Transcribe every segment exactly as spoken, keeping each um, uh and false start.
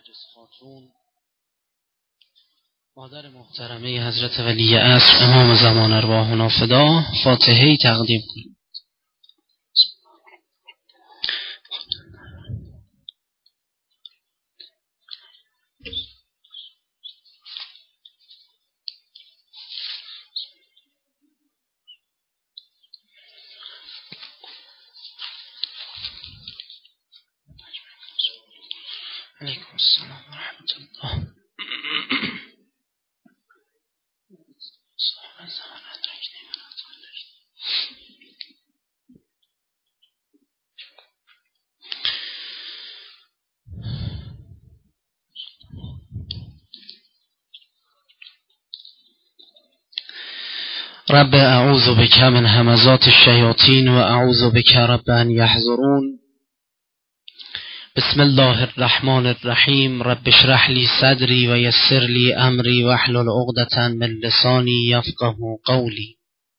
نرگس خاتون، مادر محترمه حضرت ولی عصر امام زمان ارواحنا فدا، فاتحه‌ای تقدیم کنید. علیکم السلام و رحمت الله. رب اعوذ بک من همزات الشیاطین و اعوذ بک رب ان یحضرون. بسم الله الرحمن الرحیم. رب اشرح لی صدری و یسر لی امری واحلل عقدة من لسانی یفقهوا قولی.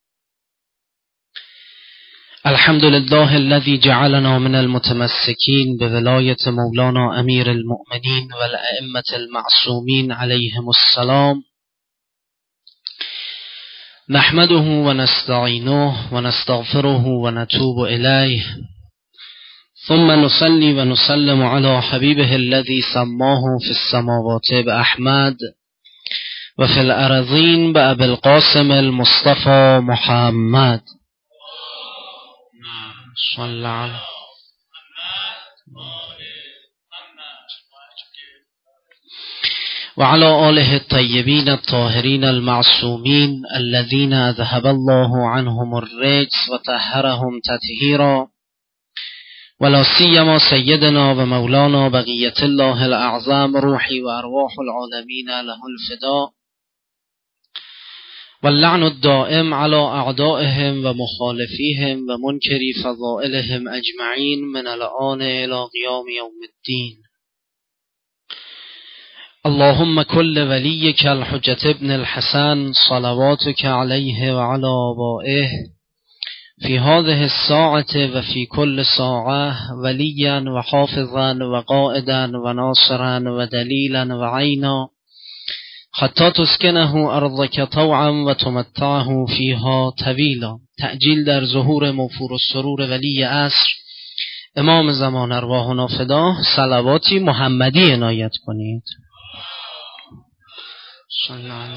الحمد لله الذي جعلنا من المتمسكين بولایت مولانا امیر المؤمنین والائمة المعصومین علیهم السلام. نحمده و نستعینه و نستغفره و نتوب الیه، ثم نصلي و نسلم على حبیبه الذي سماه في السماوات بأحمد و في الأرضين بأبي القاسم المصطفى محمد. صلى على وعلى آله الطيبين الطاهرين المعصومين الذين أذهب الله عنهم الرجس وطهرهم تطهيرا، ولا سيما سيدنا ومولانا بقية الله الأعظم روحي وأرواح العالمين له الفداء، واللعن الدائم على أعدائهم ومخالفيهم ومنكري فضائلهم أجمعين من الآن إلى قيام يوم الدين. اللهم كل وليك الحجة ابن الحسن صلواتك عليه وعلى آبائه في هذه الساعة وفي كل ساعة وليا وحافظا وقائدا وناصرا ودليلا وعينا، حتى تسكنه أرضك طوعا وتمتعه فيها طويلا. تعجیل در ظهور موفور السرور ولی عصر امام زمان ارواحنا فدا صلواتی محمدی عنایت کنید. صلی الله علیه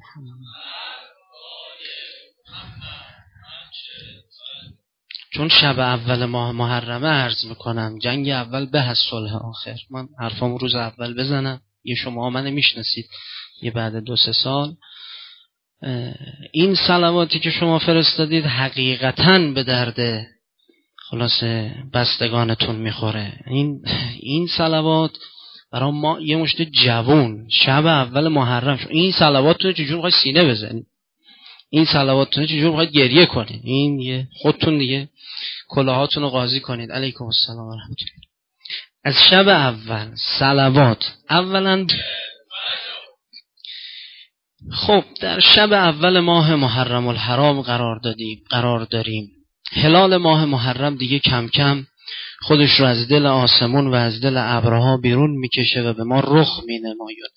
چون شب اول ماه محرمه عرض میکنم جنگ اول به از صلح آخر. من حرفام روز اول بزنم، یه شما من میشناسید، یه بعد دو سه سال این صلواتی که شما فرستادید حقیقتاً به درد خلاص بستگانتون میخوره. این این صلوات برای ما یه مشت جوون شب اول محرم شد. این صلواتتون چجور میخواید سینه بزنید؟ این صلواتتون چجور میخواید گریه کنید؟ این یه خودتون دیگه کلاهاتون رو قاضی کنید. علیکم السلام و رحمت الله. از شب اول صلوات اولا، خب در شب اول ماه محرم الحرام قرار دادیم قرار داریم هلال ماه محرم دیگه کم کم خودش رو از دل آسمون و از دل ابرها بیرون میکشه و به ما رخ مینماید.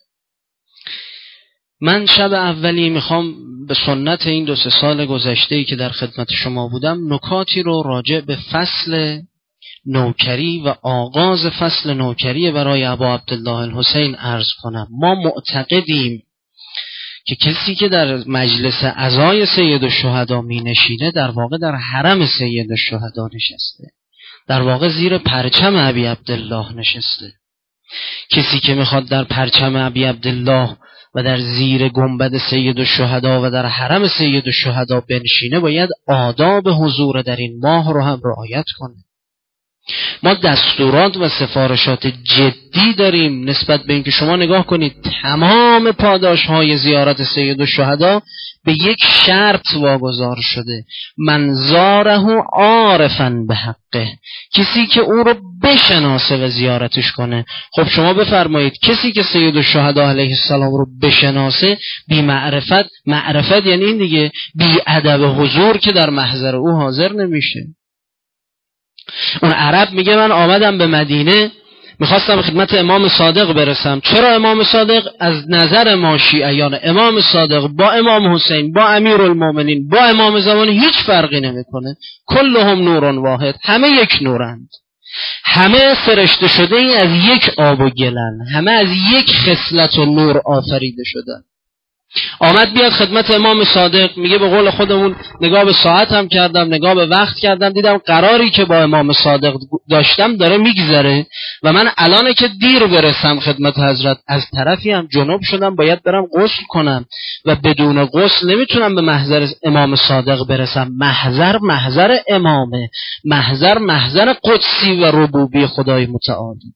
من شب اولی میخوام به سنت این دو سه سال گذشته‌ای که در خدمت شما بودم نکاتی رو راجع به فصل نوکری و آغاز فصل نوکری برای ابا عبدالله الحسین عرض کنم. ما معتقدیم که کسی که در مجلس عزای سید الشهدا می نشینه در واقع در حرم سید الشهدا نشسته، در واقع زیر پرچم ابی عبدالله نشسته. کسی که میخواد در پرچم ابی عبدالله و در زیر گنبد سید الشهدا و در حرم سید الشهدا بنشینه باید آداب حضور در این ماه رو هم رعایت کنه. ما دستورات و سفارشات جدی داریم نسبت به اینکه شما نگاه کنید تمام پاداش های زیارت سید الشهدا به یک شرط واگذار شده: من زاره عارفا به حقه، کسی که او رو بشناسه و زیارتش کنه. خب شما بفرمایید کسی که سید الشهدا علیه السلام رو بشناسه بی معرفت، معرفت یعنی این دیگه، بی ادب حضور که در محضر او حاضر نمیشه. اون عرب میگه من آمدم به مدینه میخواستم خدمت امام صادق برسم. چرا امام صادق؟ از نظر ما شیعیان امام صادق با امام حسین، با امیرالمومنین، با امام زمان هیچ فرقی نمیکنه. کلهم نور واحد، همه یک نورند، همه سرشته شده این از یک آب و گلن، همه از یک خصلت و نور آفریده شدن. آمد بیاد خدمت امام صادق، میگه به قول خودمون نگاه به ساعت هم کردم، نگاه به وقت کردم، دیدم قراری که با امام صادق داشتم داره میگذره و من الانه که دیر برسم خدمت حضرت، از طرفی هم جنوب شدم، باید برم غسل کنم و بدون غسل نمیتونم به محضر امام صادق برسم. محضر محضر امامه، محضر محضر قدسی و ربوبی خدای متعالی.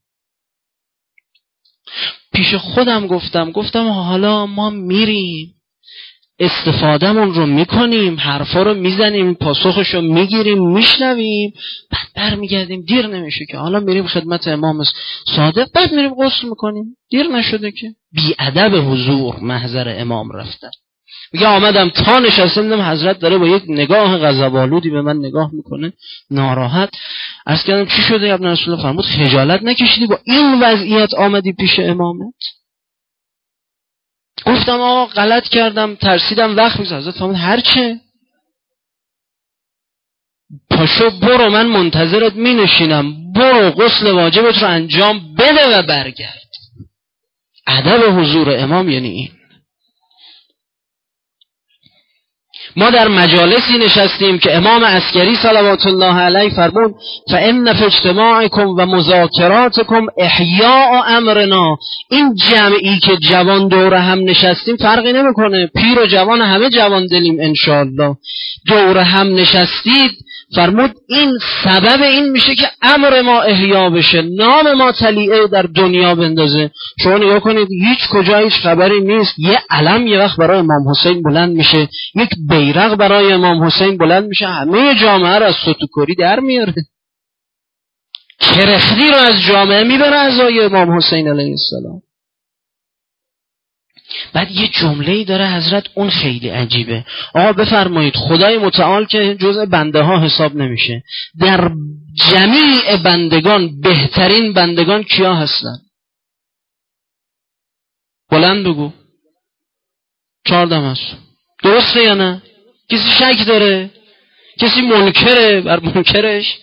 پیش خودم گفتم گفتم حالا ما میریم استفادهمون رو میکنیم، حرفا رو میزنیم، پاسخش رو میگیریم، میشنویم، بعد برمیگردیم، دیر نمیشه که حالا میریم خدمت امام صادق، بعد میریم غسل میکنیم، دیر نشده که. بی ادب حضور محضر امام رفتن. میگه آمدم تا نشستم دیدم حضرت داره با یک نگاه غضب‌آلودی به من نگاه میکنه، ناراحت. عرض کردم چی شده ابن رسول الله؟ فرمود خجالت نکشیدی با این وضعیت آمدی پیش امامت؟ گفتم آقا غلط کردم، ترسیدم وقت میگذره. حضرت فرمود هر چه، پاشو برو، من منتظرت می نشینم، برو غسل واجبت رو انجام بده و برگرد. ادب حضور امام یعنی این. ما در مجالسی نشستیم که امام عسکری صلوات الله علیه فرمود فإن فی اجتماعکم و مذاکراتکم احیاء امرنا. این جمعی که جوان دور هم نشستیم فرقی نمیکنه، پیر و جوان همه جوان دلیم انشاءالله، دور هم نشستید، فرمود این سبب این میشه که امر ما احیا بشه، نام ما تلیعه در دنیا بندازه. شما نگاه کنید هیچ کجا هیچ خبری نیست، یه علم یه وقت برای امام حسین بلند میشه، یک بیرق برای امام حسین بلند میشه، همه جامعه رو از ستوکوری در میاره، کرختی رو از جامعه میبره ازای امام حسین علیه السلام. بعد یه جمله‌ای داره حضرت، اون خیلی عجیبه. آقا بفرمایید خدای متعال که جزء بنده ها حساب نمیشه، در جمیع بندگان بهترین بندگان کیا هستن؟ بلند بگو. چهاردم هست. درسته یا نه؟ کسی شک داره؟ کسی منکره بر منکرش؟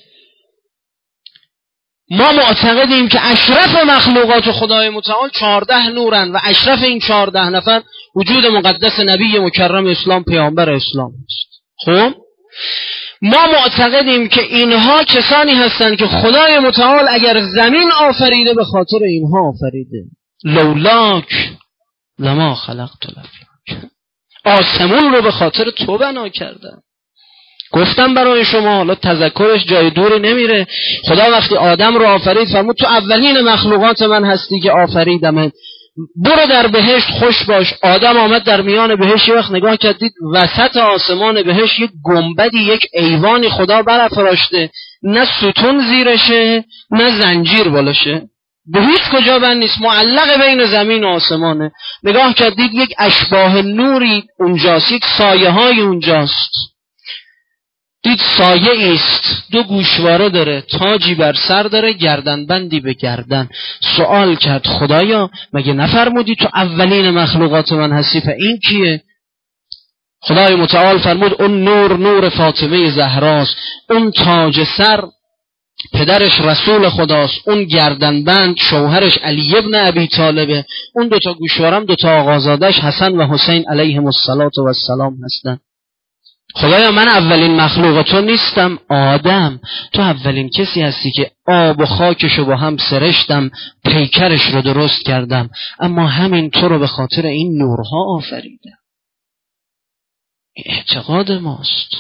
ما معتقدیم که اشرف مخلوقات خدای متعال چهارده نورن و اشرف این چهارده نفر وجود مقدس نبی مکرم اسلام، پیامبر اسلام است. خب ما معتقدیم که اینها کسانی هستند که خدای متعال اگر زمین آفریده به خاطر اینها آفریده. لولاک لما خلقت الافلاک. آسمون رو به خاطر تو بنا کردم. گفتم برای شما، حالا تذکرش جای دوری نمیره. خدا وقتی آدم رو آفرید فرمود تو اولین مخلوقات من هستی که آفریدم، برو در بهشت خوش باش. آدم آمد در میان بهشت، یه وقت نگاه کردید وسط آسمان بهشت یک گنبدی، یک ایوانی خدا برافراشته، نه ستون زیرشه نه زنجیر بالشه، به هیچ کجا بند نیست، معلق بین زمین و آسمانه. نگاه کردید یک اشباه نوری اونجاست، یک سایه های اونجاست، دید سایه ایست، دو گوشواره داره، تاجی بر سر داره، گردن بندی به گردن. سوال کرد خدایا مگه نفرمودی تو اولین مخلوقات من هستی؟ و این کیه؟ خدای متعال فرمود اون نور نور فاطمه زهراست، اون تاج سر پدرش رسول خداست، اون گردن بند شوهرش علی ابن ابی طالبه، اون دوتا گوشوارم دوتا آقازادش حسن و حسین علیهم السلام هستن. خدایا من اولین مخلوق تو نیستم، آدم تو اولین کسی هستی که آب و خاکشو با هم سرشتم، پیکرش رو درست کردم، اما همین تو رو به خاطر این نورها آفریدم. این اعتقاد ماست.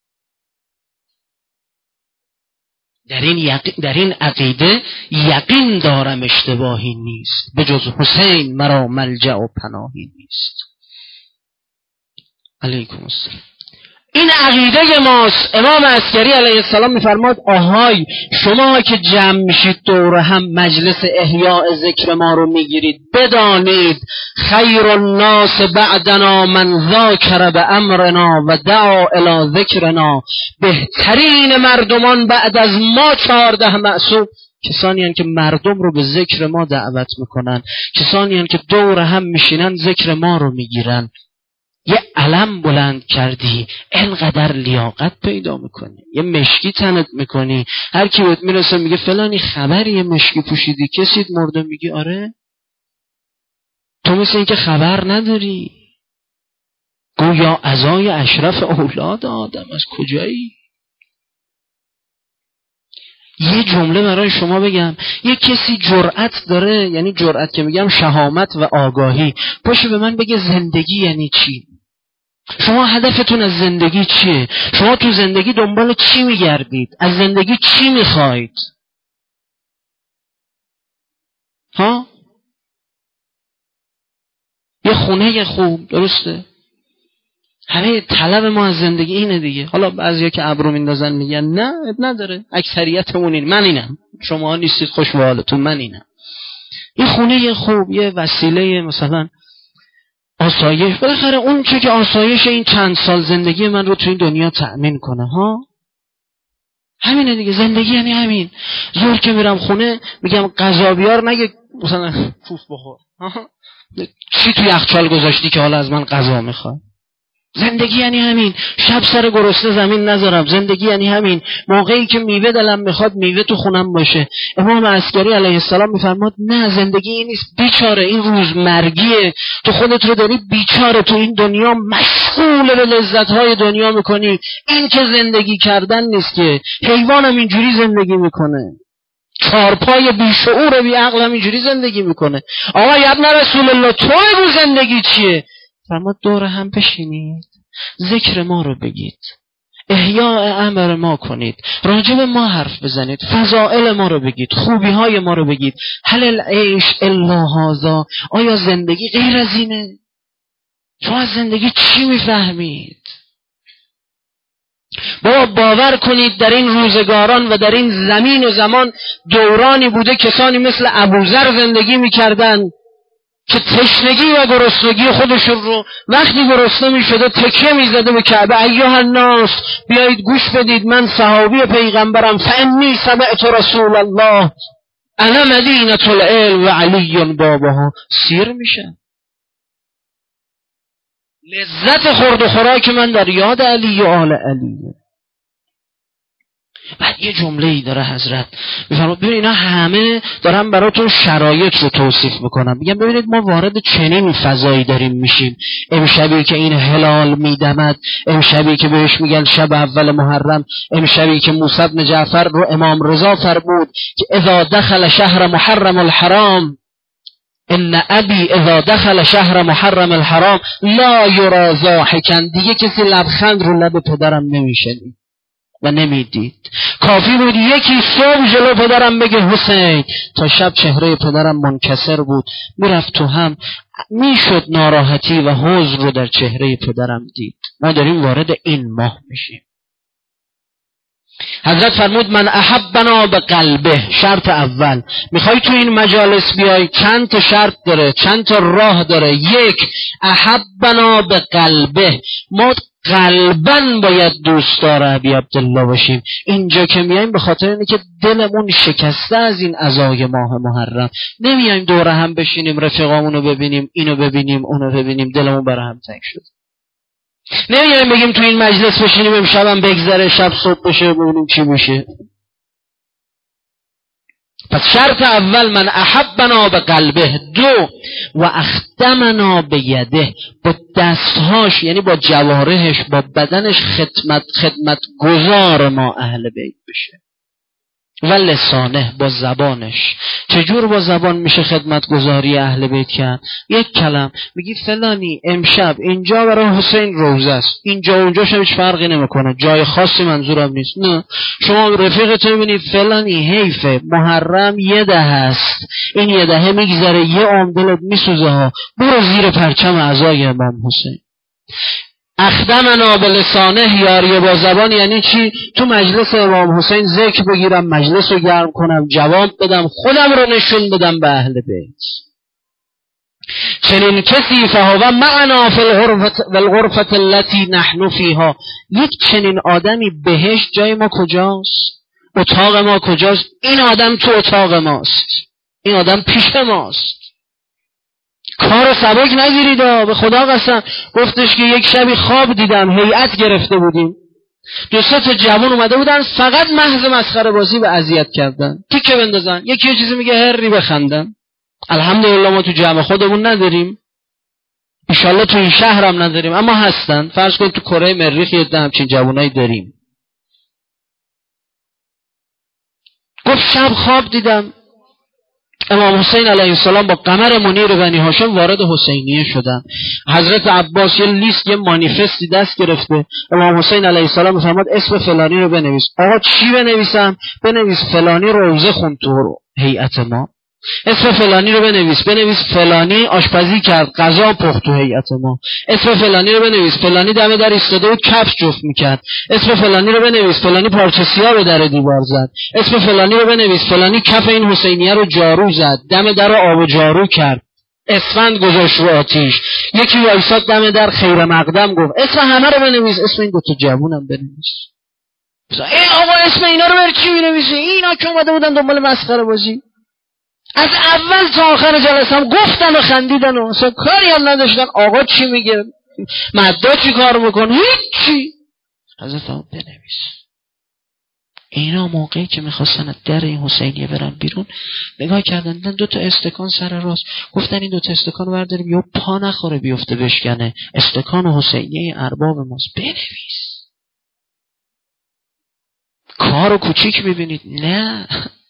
در این, یق... در این عقیده یقین دارم اشتباهی نیست، به جز حسین مرا ملجأ و پناهی نیست. علیکم السلام. این عقیده ماست. امام عسکری علیه السلام میفرماد آهای شما که جمع میشید دور هم مجلس احیاء ذکر ما رو میگیرید، بدانید خیر الناس بعدنا من ذاکر به امرنا و دعا الی ذکرنا. بهترین مردمان بعد از ما چهارده معصوم کسانی هستند که مردم رو به ذکر ما دعوت میکنن، کسانی هستند که دور هم میشینن ذکر ما رو میگیرن. یه علم بلند کردی اینقدر لیاقت پیدا میکنی، یه مشکی تنت میکنی، هر کی بهت میرسه میگه فلانی خبری یه مشکی پوشیدی، کسیت مرده، میگی آره. تو مثل این که خبر نداری، گویا عزای اشرف اولاد آدم، از کجایی؟ یه جمله برای شما بگم، یه کسی جرأت داره، یعنی جرأت که میگم شهامت و آگاهی، باشه به من بگه زندگی یعنی چی؟ شما هدفتون از زندگی چیه؟ شما تو زندگی دنبال چی میگردید؟ از زندگی چی میخواید؟ ها؟ یه خونه خوب، درسته؟ همه طلب ما از زندگی اینه دیگه. حالا بعضیا که ابرو میندازن میگن نه نداره، اکثریتمون این، من اینم، شما نیستید خوش به حالتون، من اینم. یه خونه خوب، یه وسیله مثلا آسایش، بالاخره اون چه که آسایش این چند سال زندگی من رو تو این دنیا تأمین کنه. ها همینه دیگه، زندگی یعنی همین. زور که میرم خونه میگم غذا بیار، نگه مثلا پوف بخور، چی تو یخچال گذاشتی که حالا از من غذا میخواد؟ زندگی یعنی همین. شب سر گرسنه زمین نذارم. زندگی یعنی همین. موقعی که میوه دلم میخواد میوه تو خونم باشه. امام عسکری علیه السلام میفرماد نه، زندگی این نیست بیچاره، این روزمرگیه. تو خودت رو داری بیچاره تو این دنیا مشغول به لذت‌های دنیا میکنی. این که زندگی کردن نیست که. حیوانم اینجوری زندگی میکنه، چارپای بیشعور بی عقل هم اینجوری زندگی میکنه. آقا ابن رسول الله تو رو زندگی چیه؟ فرمود دور هم بشینید، ذکر ما رو بگید، احیاء امر ما کنید، راجب ما حرف بزنید، فضائل ما رو بگید، خوبی های ما رو بگید. هل العیش الا هذا؟ آیا زندگی غیر از اینه؟ شما از زندگی چی میفهمید؟ بابا باور کنید در این روزگاران و در این زمین و زمان دورانی بوده کسانی مثل ابوذر زندگی میکردن که تشنگی و گرسنگی خودشون رو وقتی گرسنه میشده تکیه میزده به کعبه. ایها الناس بیایید گوش بدید، من صحابی پیغمبرم، فانی سمعت رسول الله انا مدینة العلم و علی بابها. سیر میشن. لذت خورد و خوراک من در یاد علی و آل علیه. بعد یه جمله ای داره حضرت میفرماد، ببین اینا همه دارن براتون شرایط رو توصیف میکنم، میگم ببینید ما وارد چنین فضایی داریم میشیم. امشبی که این هلال میدمد، امشبی که بهش میگن شب اول محرم، امشبی که موسی بن جعفر رو امام رضا فرمود که اذا دخل شهر محرم الحرام ان ابی اذا دخل شهر محرم الحرام لا یرا ضاحکا، دیگه کسی لبخند رو لب پدرم نمیشنید و نمیدید. کافی بود یکی صبح جلو پدرم بگه حسین، تا شب چهره پدرم منکسر بود، میرفت تو هم، میشد ناراحتی و حزن رو در چهره پدرم دید. ما داریم وارد این ماه میشیم. حضرت فرمود من احبنا به قلبه. شرط اول، میخوای تو این مجالس بیای، چند تا شرط داره، چند تا راه داره. یک، احبنا به قلبه، ما قلباً باید دوستدار ابی عبدالله باشیم. اینجا که میایم به خاطر اینه که دلمون شکسته از این عزای ماه محرم، نمیایم دوره هم بشینیم رفیقامونو ببینیم، اینو ببینیم اونو ببینیم، دلمون برای هم تنگ شد. نمیایم بگیم تو این مجلس بشینیم امشبم بگذره، شب صبح بشه ببینیم چی میشه. پس شرط اول من احبنا به قلبه. دو، و اخدمنا به یده، با دستهاش یعنی با جوارحش، با بدنش خدمت خدمت گزار ما اهل بیت بشه. و لسانه، با زبانش. چجور با زبان میشه خدمت گزاری اهل بیت کرد؟ یک کلم میگی فلانی امشب اینجا برای حسین روزه است، اینجا اونجاش هیچ فرقی نمیکنه، جای خاصی منظورم نیست. نه، شما رفیقت میبینی فلانی حیفه محرم یه ده هست، این یه دهه میگذره یه عمر دلت میسوزه ها، برو زیر پرچم عزای امام حسین. اخدمنا به لسانه، یاری با زبان یعنی چی؟ تو مجلس امام حسین ذکر بگیرم، مجلس رو گرم کنم، جواب بدم، خودم رو نشون بدم به اهل بیت. چنین کسی فهو معنا فی الغرفة التي نحن فیها، یک چنین آدمی بهشت جای ما کجاست؟ اتاق ما کجاست؟ این آدم تو اتاق ماست، این آدم پیش ماست. کار سبک نگیرید. به خدا قسم گفتش که یک شبی خواب دیدم، هیئت گرفته بودیم، دو سه تا جوان اومده بودن فقط محض مسخره بازی و اذیت کردن، تیکه بندازن، یکی یه چیزی میگه هری بخندن. الحمدلله ما تو جمع خودمون نداریم، انشالله تو این شهر هم نداریم، اما هستن. فرض کن تو کره مریخ یه ده همچین جوانایی داریم. گفت شب خواب دیدم امام حسین علیه السلام با قمر منیر بنی هاشم وارد حسینیه شدن. حضرت عباس یه لیست، یه مانیفستی دست گرفته. امام حسین علیه السلام میفرماد اسم فلانی رو بنویس. آقا چی بنویسم؟ بنویس فلانی روزه خوند تو رو هیئت ما. اسم فلانی رو بنویس بنویس فلانی آشپزی کرد، غذا پخت تو هیئت ما. اسم فلانی رو بنویس فلانی دم در ایستاده و کفش جفت میکرد. اسم فلانی رو بنویس فلانی پارچه سیاه به در دیوار زد. اسم فلانی رو بنویس فلانی کف این حسینیه رو جارو زد، دم در رو آب و جارو کرد، اسفند گذاشت رو آتیش. یکی وایساد دم در خیر مقدم گفت. اسم همه رو بنویس، اسم این دو تا جوونم بنویس. ای آقا اسم اینا رو بر چی می‌نویسی؟ اینا که اومده بودن دنبال مسخره بازی، از اول تا آخر جلسه هم گفتن و خندیدن و اصلا کاری هم نداشتن. آقا چی میگه؟ مدا چی کار میکن؟ هیچی. حضرت هم بنویس. اینا موقعی که میخواستن در این حسینیه برن بیرون نگاه کردن دو تا استکان سر راست، گفتن این دو تا استکان برداریم یا پا نخوره بیفته بشکنه، استکان حسینیه ارباب ماست، بنویس. کارو کوچیک میبینید؟ نه،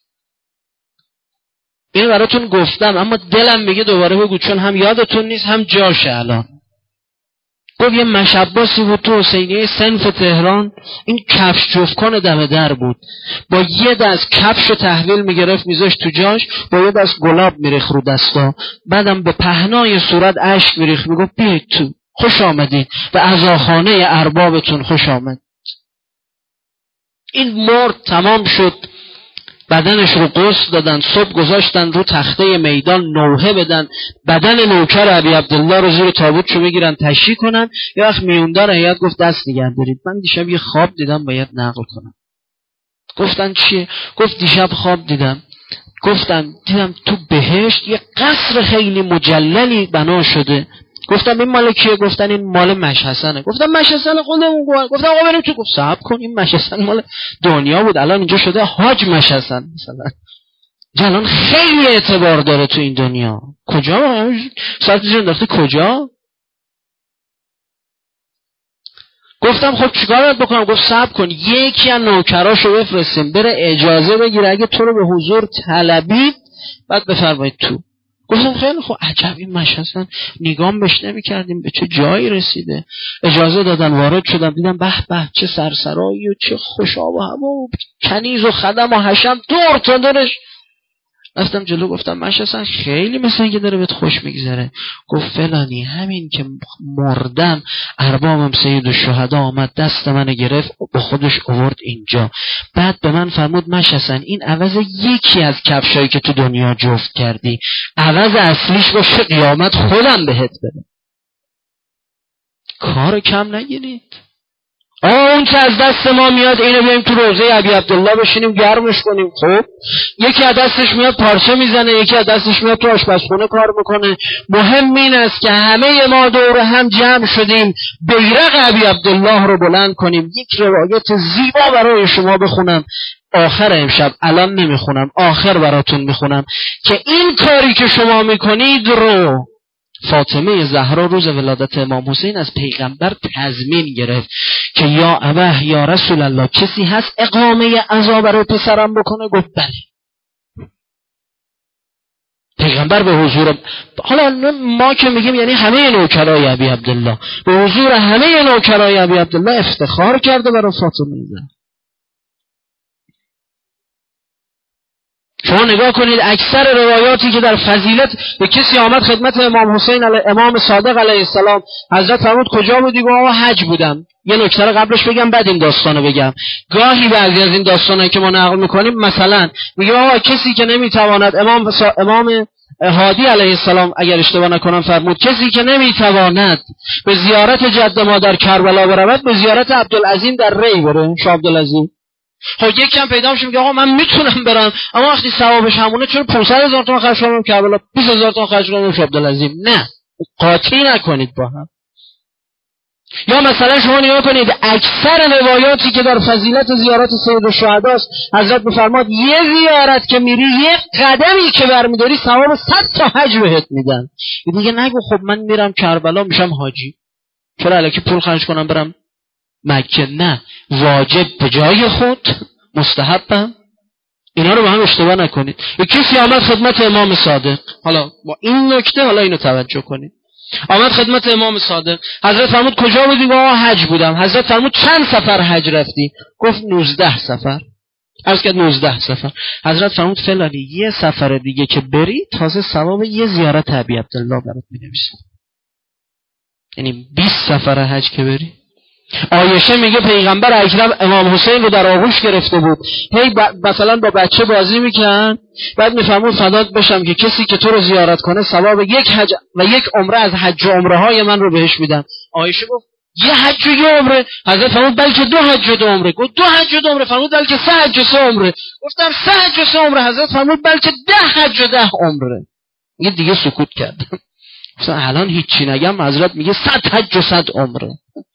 این براتون گفتم اما دلم میگه دوباره بگو، چون هم یادتون نیست هم جاشه. الان گفت یه مشباسی بود تو حسینیه صنف تهران، این کفش جفتکن دم در بود، با یه دست کفش رو تحویل میگرفت میذاشت تو جاش، با یه دست گلاب میریخ رو دستا، بعدم به پهنای صورت اشک میریخ، میگفت بیاید تو، خوش آمدید به عزاخانه اربابتون، خوش آمد. این مرد، تمام شد، بدنش رو غسل دادن، صبح گذاشتن رو تخته میدان نوحه بدن، بدن نوکر ابی عبدالله رو زیر تابوتشو بگیرن تشییع کنن. یه وقت میوندار هیئت گفت دست نگه دارید، من دیشب یه خواب دیدم باید نقل کنم. گفتن چیه؟ گفت دیشب خواب دیدم، گفتن دیدم تو بهشت یه قصر خیلی مجللی بنا شده. گفتم این مال کیه؟ گفتن این مال مشحسنه. گفتم مشحسن خودمون. گفتم آقا بریم تو. گفت صبر کن، این مشحسن مال دنیا بود، الان اینجا شده حاج مشحسن مثلا. الان خیلی اعتبار داره تو این دنیا. کجا؟ ساعتش انداخته کجا؟ گفتم خب چیکار باید بکنم؟ گفت صبر کن، یکی از نوکراشو بفرستیم بره اجازه بگیره، اگه تو رو به حضور طلبید بعد بفرمایید تو. گفتم خیلی خب، عجب این مشهدن نگام بهش نمی کردیم به چه جایی رسیده. اجازه دادن، وارد شدم، دیدم به به چه سرسرایی و چه خوش آب و هوا و کنیز و خدم و حشم دور تا دورش. رفتم جلو گفتم مشهدن خیلی مثل اینکه داره بهت خوش میگذره. گفت فلانی همین که مردم اربابم سید الشهدا آمد دست منو گرفت با خودش آورد اینجا، بعد به من فرمود مشهدن این عوض یکی از کفشایی که تو دنیا جفت کردی، عوض اصلیش باشه قیامت خودم بهت بدم. کار کم نگیرید. آه اون چه از دست ما میاد اینو بیایم تو روضه ابی عبدالله بشینیم گرمش کنیم. خب یکی از دستش میاد پارچه میزنه، یکی از دستش میاد تو آشپزخونه کار میکنه. مهم این است که همه ما دور هم جمع شدیم بیرق ابی عبدالله رو بلند کنیم. یک روایت زیبا برای شما بخونم آخر امشب، الان نمیخونم، آخر براتون میخونم که این کاری که شما میکنید رو فاطمه زهرا روز ولادت امام حسین از پیغمبر تضمین گرفت که یا ابه یا رسول الله کسی هست اقامه عزا برای پسرم بکنه؟ گفت بله. پیغمبر به حضور، حالا ما که میگیم یعنی همه نوکرای ابی عبدالله، به حضور همه نوکرای ابی عبدالله افتخار کرده برای فاطمه زهرا. شما نگاه کنید اکثر روایاتی که در فضیلت به کسی آمد خدمت امام حسین علی امام صادق علیه السلام، حضرت فرمود کجا بودی؟ گفت آقا حج بودم. یه نکته رو قبلش بگم بعد این داستانو بگم. گاهی بعضی از این داستانایی که ما نقل میکنیم مثلا میگه آقا کسی که نمیتواند، امام سا... امام هادی علیه السلام اگر اشتباه نکنم فرمود کسی که نمیتواند به زیارت جد ما در کربلا برود به زیارت عبدالعظیم در ری بره. شاه عبدالعظیم خب یک کم پیدا میشه میگه آقا من میتونم برم، اما وقتی ثوابش همونه چرا پانصد هزار تومان خرج کنم کربلا، بیست هزار تومان خرج کنم شاه عبدالعظیم؟ نه، قاطی نکنید با هم. یا مثلا شما نگاه کنید اکثر روایاتی که در فضیلت زیارت سید الشهدا است، حضرت میفرماد یه زیارت که میری، یه قدمی که برمیداری ثواب صد تا حج بهت میدن. دیگه نگو خب من میرم کربلا میشم حاجی، چرا الکی پول خرج کنم برم مکه؟ نه، واجب به جای خود، مستحبم. اینا رو با هم اشتباه نکنید. یک کسی آمد خدمت امام صادق، حالا با این نکته حالا اینو توجه کنید، آمد خدمت امام صادق، حضرت فرمود کجا بودی؟ گفت حج بودم. حضرت فرمود چند سفر حج رفتی؟ گفت نوزده سفر. عرض کرد نوزده سفر. حضرت فرمود فلانی یه سفر دیگه که بری تازه ثواب یه زیارت ابی عبدالله برات می‌نویسم. یعنی بیست سفر حج که بری. عایشه میگه پیغمبر اکرم امام حسین رو در آغوش گرفته بود، هی ب... مثلا با بچه بازی میکن، بعد میفرمود فدات بشم که کسی که تو رو زیارت کنه ثواب یک حج و یک عمره از حج و عمره های من رو بهش میدن. عایشه گفت یه حج و یه عمره؟ حضرت فرمود بلکه دو حج و دو عمره. گفت دو حج و دو عمره؟ فرمود بلکه سه حج و سه عمره. گفتم سه حج و سه عمره. حضرت فرمود بلکه ده حج و ده عمره. یه دیگه سکوت کردم. مثلا الان هیچی نگم، حضرت میگه صد حج و صد عمره.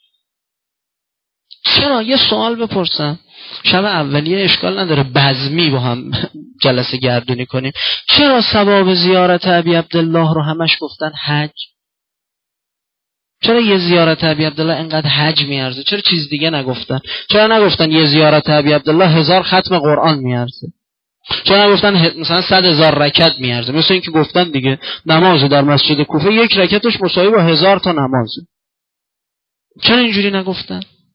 چرا؟ یه سوال بپرسم، شب اولیه اشکال نداره بزمی با هم جلسه گردونی کنیم، چرا ثواب زیارت ابی عبدالله رو همش گفتن حج؟ چرا یه زیارت ابی عبدالله انقدر حج میارزه؟ چرا چیز دیگه نگفتن؟ چرا نگفتن یه زیارت ابی عبدالله هزار ختم قرآن میارزه؟ چرا نگفتن مثلا صد هزار رکعت میارزه؟ مثل این که گفتن دیگه نماز در مسجد کوفه یک رکعتش مساوی با هزار تا نمازه. چرا اینجوری نگفتن؟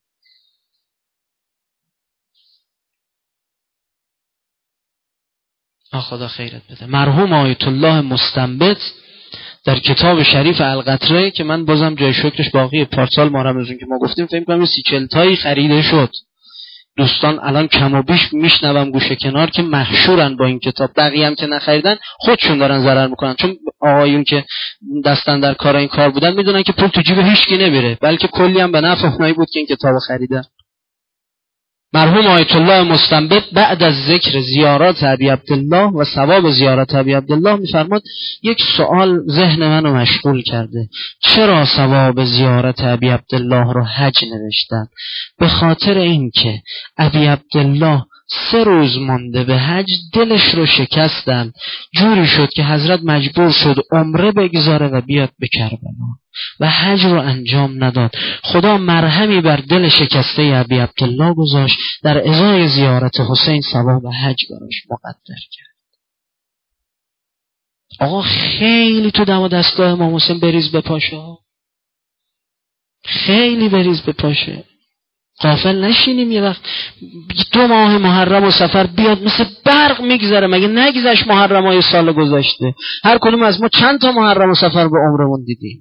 خدا خیرت بده. مرحوم آیت الله مستنبط در کتاب شریف القطره که من بازم جای شکرش باقی پارسال محرم از اون که ما گفتیم فکر کنم سی چهل تایی خریده شد. دوستان الان کم و بیش میشنوم گوشه کنار که محشورن با این کتاب، بقیه هم که نخریدن خودشون دارن ضرر میکنن، چون آقایون که دستن در کار این کار بودن میدونن که پول تو جیب هیچکی نمیره، بلکه کلی هم به نفع اونایی بود که این کتابو خریدن. مرحوم آیت الله مستنبط بعد از ذکر زیارات ابی عبدالله و ثواب زیارت ابی عبدالله میفرماد یک سوال ذهن منو مشغول کرده، چرا ثواب زیارت ابی عبدالله رو حج نوشتن؟ به خاطر اینکه ابی عبدالله سه روز مانده به حج دلش رو شکستن، جوری شد که حضرت مجبور شد عمره بگذاره و بیاد به کربلا و حج رو انجام نداد. خدا مرهمی بر دل شکسته ابی عبدالله گذاشت، در ازای زیارت حسین ثواب حج براش مقدر کرد. آقا خیلی تو دم و دستگاه امام حسین بریز بپاشه، خیلی بریز بپاشه، غافل نشینیم. یه وقت دو ماه محرم و سفر بیاد مثل برق میگذره، مگه نگذشت محرم های سال گذشته؟ هر کدوم از ما چند تا محرم و سفر به عمرمون دیدیم.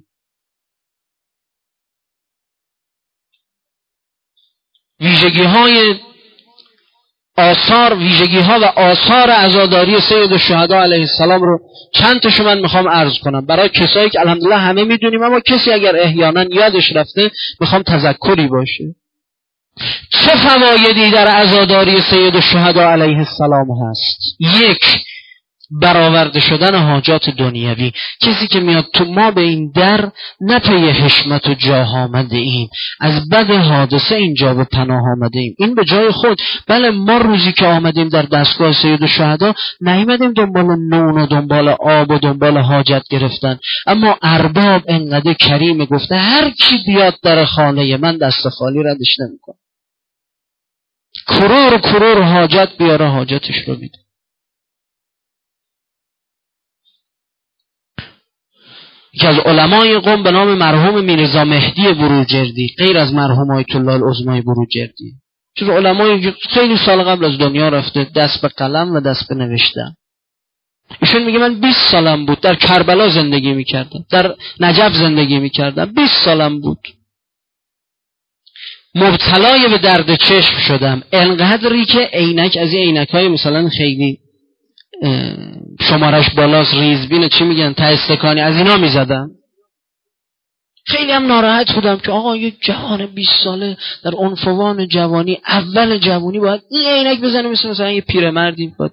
ویژگی های آثار ویژگی ها و آثار عزاداری سید الشهدا علیه السلام رو چند تاشو من میخوام عرض کنم برای کسایی که الحمدلله همه میدونیم، اما کسی اگر احیانا یادش رفته میخوام تذکری باشه. چه فوایدی در عزاداری سید الشهدا علیه السلام هست؟ یک، برآورده شدن حاجات دنیوی. کسی که میاد تو ما به این در نه پی حشمت و جاه آمده ایم، از بد حادثه اینجا به پناه آمده ایم. این به جای خود. بله ما روزی که آمدیم در دستگاه سید الشهدا نیومدیم دنبال نون و دنبال آب و دنبال حاجت گرفتن، اما ارباب انقدر کریم گفته هر کی بیاد در خانه من دست خالی ردش نمیکنه، کرور کرور حاجت بیاره حاجتش رو میده. که از علمای قوم به نام مرحوم میرزا مهدی بروجردی، غیر از مرحوم آیت الله العظمای بروجردی، چون علمای خیلی سال قبل از دنیا رفته، دست به قلم و دست به نوشتن. ایشون میگه من بیست سالم بود در کربلا زندگی میکردم، در نجف زندگی میکردم، بیست سالم بود، مبتلای به درد چشم شدم، انقدری که عینک از این عینک‌های مثلا خیلی شمارش بالاست، ریزبین چی میگن، ته استکانی، از اینا میزدم. خیلی هم ناراحت بودم که آقا یک جوان بیست ساله در عنفوان جوانی، اول جوانی، باید این عینک بزنه مثل مثلا یه پیرمردی بود.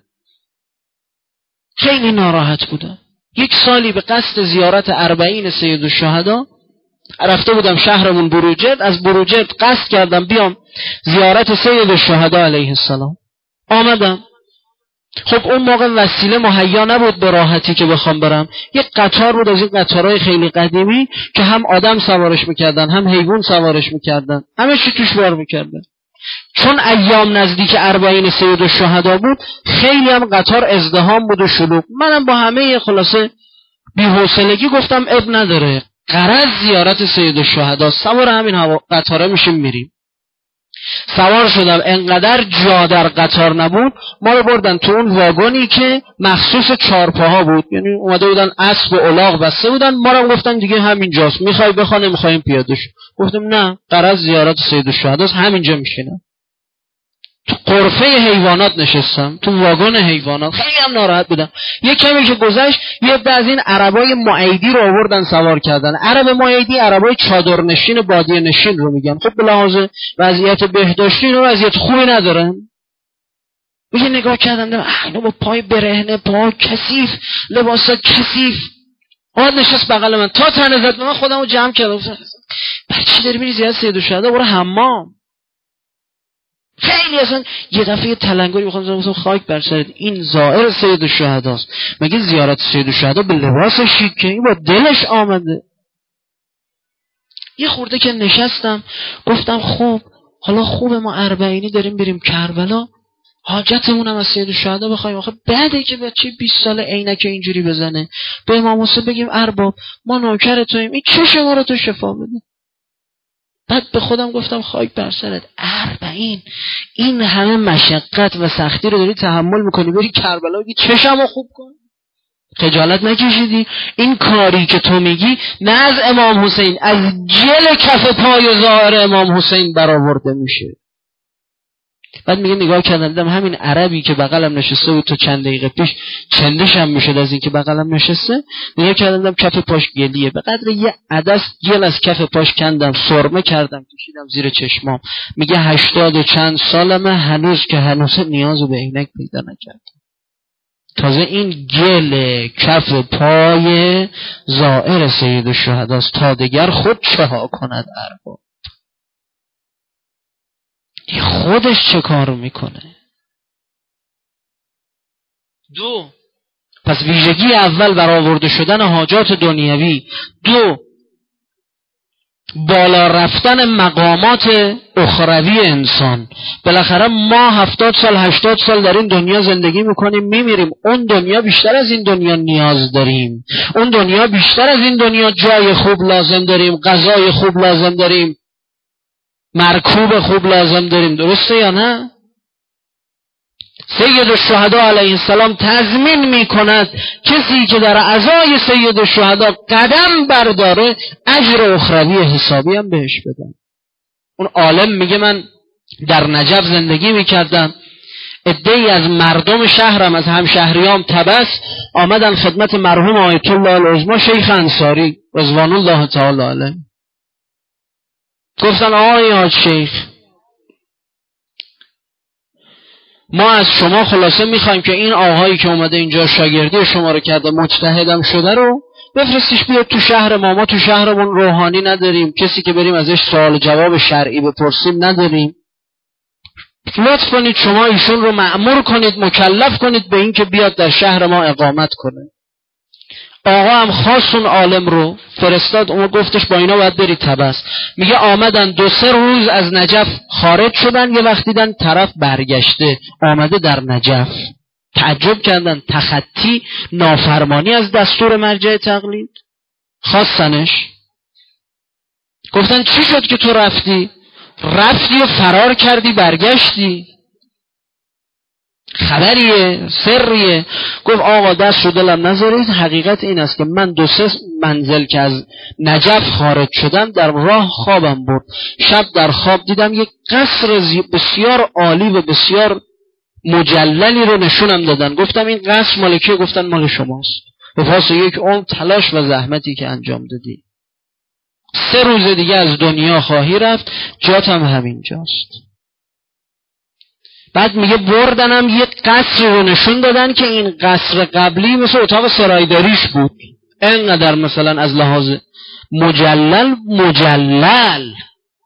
خیلی ناراحت بودم. یک سالی به قصد زیارت اربعین سید الشهدا رفته بودم شهرمون بروجرد، از بروجرد قصد کردم بیام زیارت سید الشهدا علیه السلام. آمدم. خب اون موقع وسیله مهیا نبود به راحتی که بخوام برم. یک قطار بود از این قطارهای خیلی قدیمی که هم آدم سوارش میکردن هم حیوان سوارش میکردن، همه چی توش بار میکردن. چون ایام نزدیک اربعین سید الشهدا بود خیلی هم قطار ازدحام بود و شلوغ. منم با همه خلاصه بی‌حوصلگی گفتم اب نداره، غرض زیارت سید الشهدا، سوار همین هوا قطاره میشیم میریم. سوار شدم، انقدر جا در قطار نبود، ما رو بردن تو اون واگونی که مخصوص چارپاها بود، یعنی اومده بودن اسب و الاغ بسته بودن، ما رو گفتن دیگه همینجاست، میخوای بخوانه میخوایم پیاده شو. گفتم نه، غرض زیارت سید الشهدا همینجا میشینم. تو قرفه حیوانات نشستم، تو واگن حیوانات. خیلی هم ناراحت بودم. یه کمی که گذشت یه عده از این عربای معیدی رو آوردن سوار کردن. عرب معیدی عربای چادرنشین بادیه نشین رو میگن. خب به لحاظ وضعیت بهداشتی و وضعیت خوبی ندارن. میگه نگاه کردم اینا با پای برهنه، پا کثیف، لباسا کثیف. آد نشست بغل من تا تنه زد من خودمو جمع کردم. برای چی داری میری زیارت سید الشهدا؟ برو حمام. خیلی اصلا یه دفعه یه تلنگری بخوام بزنم خاک بر سرت، این زائر سید الشهداست. مگه زیارت سید الشهدا به لباس شیکه؟ این با دلش آمده. یه خورده که نشستم گفتم خب حالا خوبه ما اربعینی داریم بریم کربلا، حاجتمون هم از سید الشهدا بخوایم. آخه بعده که بچه بیست ساله عینک اینجوری بزنه به امام حسین بگیم ارباب ما نوکر توییم، این چه ما رو تو شفا بده. بعد به خودم گفتم خاک بر سرت، اربعین این همه مشقت و سختی رو داری تحمل میکنی بری کربلا بگی چشمو خوب کن؟ خجالت نکشیدی؟ این کاری که تو میگی نه از امام حسین، از جل کف پای ظاهر امام حسین برآورده میشه. بعد میگه نگاه کردم دیدم همین عربی که بغلم نشسته بود تو چند دقیقه پیش چندش هم میشد از این که بغلم نشسته. نگاه کردم دیدم کف پاش گلیه، به قدر یه عدس گل از کف پاش کندم، سرمه کردم کشیدم زیر چشمام. میگه هشتاد و چند سالمه هنوز که هنوز نیاز به عینک پیدا نکردم. تازه این گل کف پای زائر سید الشهداست، تا دگر خود چه ها کند ارباب. خودش چه کار میکنه؟ دو، پس ویژگی اول برآورده شدن حاجات دنیوی. دو، بالا رفتن مقامات اخروی انسان. بالاخره ما هفتاد سال هشتاد سال در این دنیا زندگی میکنیم میمیریم، اون دنیا بیشتر از این دنیا نیاز داریم، اون دنیا بیشتر از این دنیا جای خوب لازم داریم، غذای خوب لازم داریم، مرکوب خوب لازم داریم. درسته یا نه؟ سید الشهدا علیه السلام تضمین می کند کسی که در عزای سید الشهدا قدم برداره اجر اخروی حسابی هم بهش بدن. اون عالم میگه من در نجف زندگی میکردم، عده‌ای از مردم شهرم از همشهریام تبس آمدن خدمت مرحوم آیت الله العظمی شیخ انصاری رضوان الله تعالی علیه، گفتن آقای حاج شیخ ما از شما خلاصه میخوایم که این آقایی که اومده اینجا شاگردی شما رو کرده مجتهدم شده رو بفرستیش بیاد تو شهر ما. ما تو شهرمون روحانی نداریم، کسی که بریم ازش سوال جواب شرعی بپرسیم نداریم، لطف کنید شما ایشون رو مأمور کنید، مکلف کنید به این که بیاد در شهر ما اقامت کنه. آقا هم خاص اون عالم رو فرستاد، اون گفتش با اینا باید بری تبس. میگه آمدن دو سه روز از نجف خارج شدن، یه وقت دیدن طرف برگشته آمده در نجف، تعجب کردن، تخطی نافرمانی از دستور مرجع تقلید. خواستنش گفتن چی شد که تو رفتی؟ رفتی و فرار کردی برگشتی، خبریه سریه؟ گفت آقا دست رو دلم نذارید، حقیقت این است که من دو سه منزل که از نجف خارج شدم در راه خوابم برد، شب در خواب دیدم یک قصر بسیار عالی و بسیار مجللی رو نشونم دادن. گفتم این قصر مال کیه؟ گفتن مال شماست، به پاس یک عمر تلاش و زحمتی که انجام دادی. سه روز دیگه از دنیا خواهی رفت، جات هم همین جاست. بعد میگه بردنم یه قصر رو نشون دادن که این قصر قبلی مثل اتاق سرایداریش بود، اینقدر مثلا از لحاظ مجلل مجلل.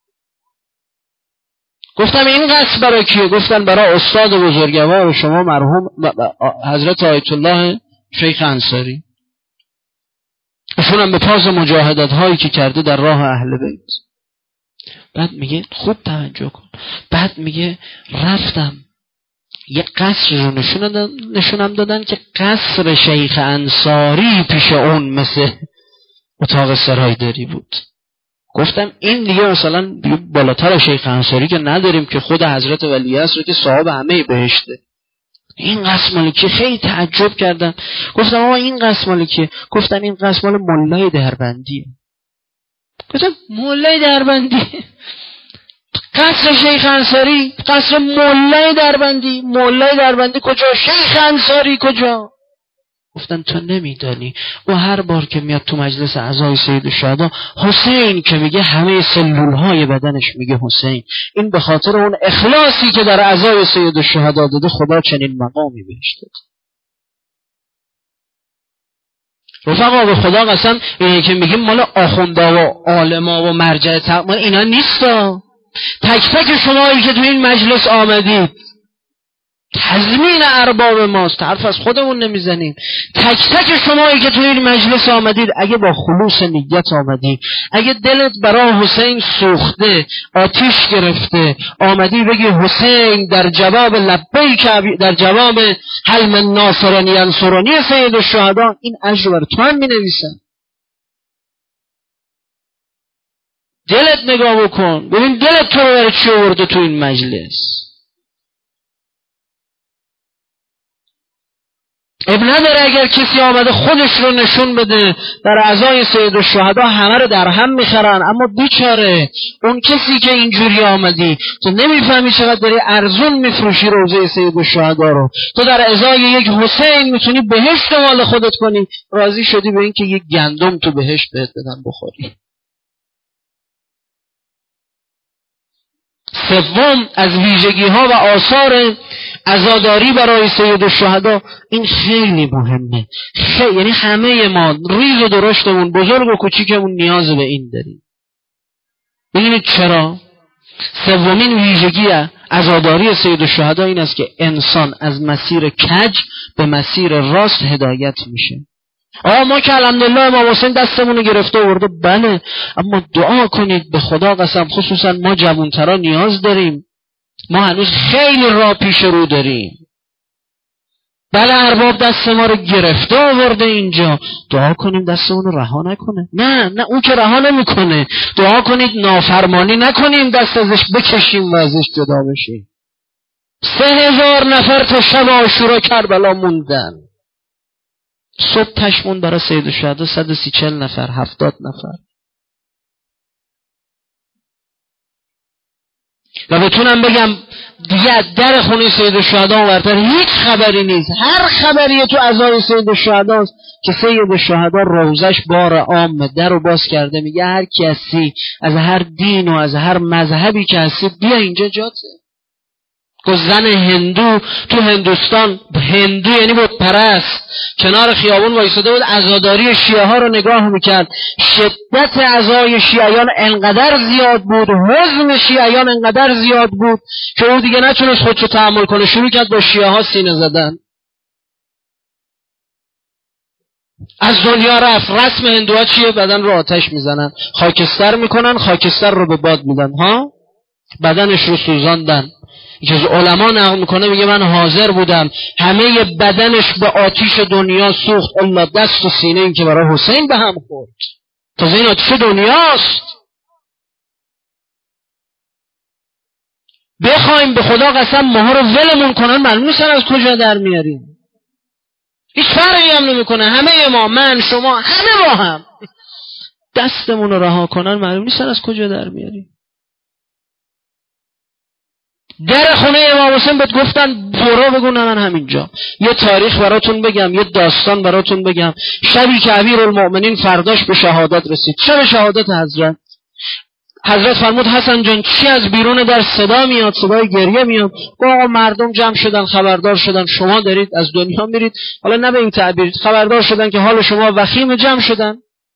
گفتم این قصر برای کیه؟ گفتن برای استاد بزرگوار شما مرحوم حضرت آیت الله شیخ انصاری. ایشون به پاس مجاهدت هایی که کرده در راه اهل بیت. بعد میگه خوب توجه کن، بعد میگه رفتم یه قصر رو نشون نشونم دادن که قصر شیخ انصاری پیش اون مثل اتاق سرایداری بود. گفتم این دیگه مثلا بالاتر شیخ انصاری که نداریم که خود حضرت ولیعصر که صاحب همه بهشته. این قصر مال که خیلی تعجب کردم. گفتم آقا این قصر مال که؟ گفتن این قصر مال مولای دربندیه. گفتم مولای دربندی؟ قصر شیخ انصاری؟ قصر مولای دربندی؟ مولای دربندی کجا؟ شیخ انصاری کجا؟ گفتن تو نمیدانی، و هر بار که میاد تو مجلس اعضای سید الشهدا حسین که میگه همه سلولهای بدنش میگه حسین. این به خاطر اون اخلاصی که در اعضای سید الشهدا داده خدا چنین مقامی بهش داد. رفقا به خدا قسم اینه که میگیم مال آخوندا و عالما و مرجع تقویم اینا نیستا. تک تک شمایی که تو این مجلس آمدید تضمین ارباب ماست، حرف از خودمون نمیزنیم. تک تک شمایی که تو این مجلس آمدید اگه با خلوص نیت آمدید، اگه دلت برای حسین سوخته، آتیش گرفته، آمدی بگی حسین در جواب لبیک، در جواب هل من ناصرنی انصرنی سید الشهدا، این اجر بر تو هم می نویسن. دلت نگاه بکن ببین دلت تو رو برای چی آورده تو این مجلس. اب نداره اگر کسی آمده خودش رو نشون بده. در اعضای سید الشهدا همه رو در هم میخرن، اما بیچاره اون کسی که اینجوری آمدی تو نمیفهمی چقدر داری ارزون میفروشی روزه سید الشهدا رو. تو در ازای یک حسین میتونی بهشت مال خودت کنی، راضی شدی به این که یک گندم تو بهشت بهت بدن بخوری. سوم از ویژگی ها و آثار عزاداری برای سید الشهدا، این خیلی مهمه. خیلی یعنی همه ما ریز و درشتمون بزرگ و کوچیکمون نیاز به این داریم. ببینید چرا؟ سومین ویژگی عزاداری سید الشهدا این است که انسان از مسیر کج به مسیر راست هدایت میشه. آه ما که الحمدلله امام حسین دستمونو گرفته آورده، بله، اما دعا کنید به خدا قسم، خصوصا ما جوانترا نیاز داریم. ما هنوز خیلی راه پیش رو داریم. بله ارباب دست ما رو گرفته آورده اینجا، دعا کنیم دستمون رو رها نکنه. نه نه اون که رها نمیکنه، دعا کنید نافرمانی نکنیم، دست ازش بکشیم و ازش جدا بشیم. سه هزار نفر تا شب عاشورا کربلا موندن، صبح تشمون برای سید الشهدا صد و سی چل نفر، هفتاد نفر. و بتونم بگم دیگه در خونه سید الشهدا اونورتر هیچ خبری نیست. هر خبری تو اعضای سید الشهدا است که سید الشهدا روزش بار عام در رو باز کرده، میگه هر کی هستی از هر دین و از هر مذهبی که هستی بیا اینجا جاته. زن هندو تو هندوستان، هندو یعنی بت پرست، کنار خیابون وایساده بود عزاداری شیعه ها رو نگاه میکرد. شدت عزای شیعیان انقدر زیاد بود، حزن شیعیان انقدر زیاد بود که او دیگه نتونست خودشو تحمل کنه، شروع کرد با شیعه ها سینه زدن. از دنیا رفت. رسم هندوها چیه؟ بدن رو آتش میزنن، خاکستر میکنن، خاکستر رو به باد میدن، ها بدنش رو سوزاندن. یکی از علما نقل میکنه میگه من حاضر بودم همه بدنش به آتیش دنیا سوخت الا دست و سینه این که برای حسین به هم خورد. تازه این آتیش دنیاست. بخوایم به خدا قسم ماها رو ولمون کنن معلوم نیست از کجا در میاریم. هیچ فرقی هم نمیکنه، همه ما، من شما همه ما هم دستمون رو رها کنن معلوم نیست از کجا در میاریم. در خونه امام حسین بهت گفتن برو بگو نه من همینجا. یه تاریخ براتون بگم، یه داستان براتون بگم. شبی که امیرالمؤمنین فرداش به شهادت رسید، شب شهادت حضرت، حضرت فرمود حسن جان چی از بیرون در صدا میاد؟ صدای گریه میاد. آقا مردم جمع شدن، خبردار شدن شما دارید از دنیا میرید. حالا نه به این تعبیر، خبردار شدن که حال شما وخیم، جمع شدن.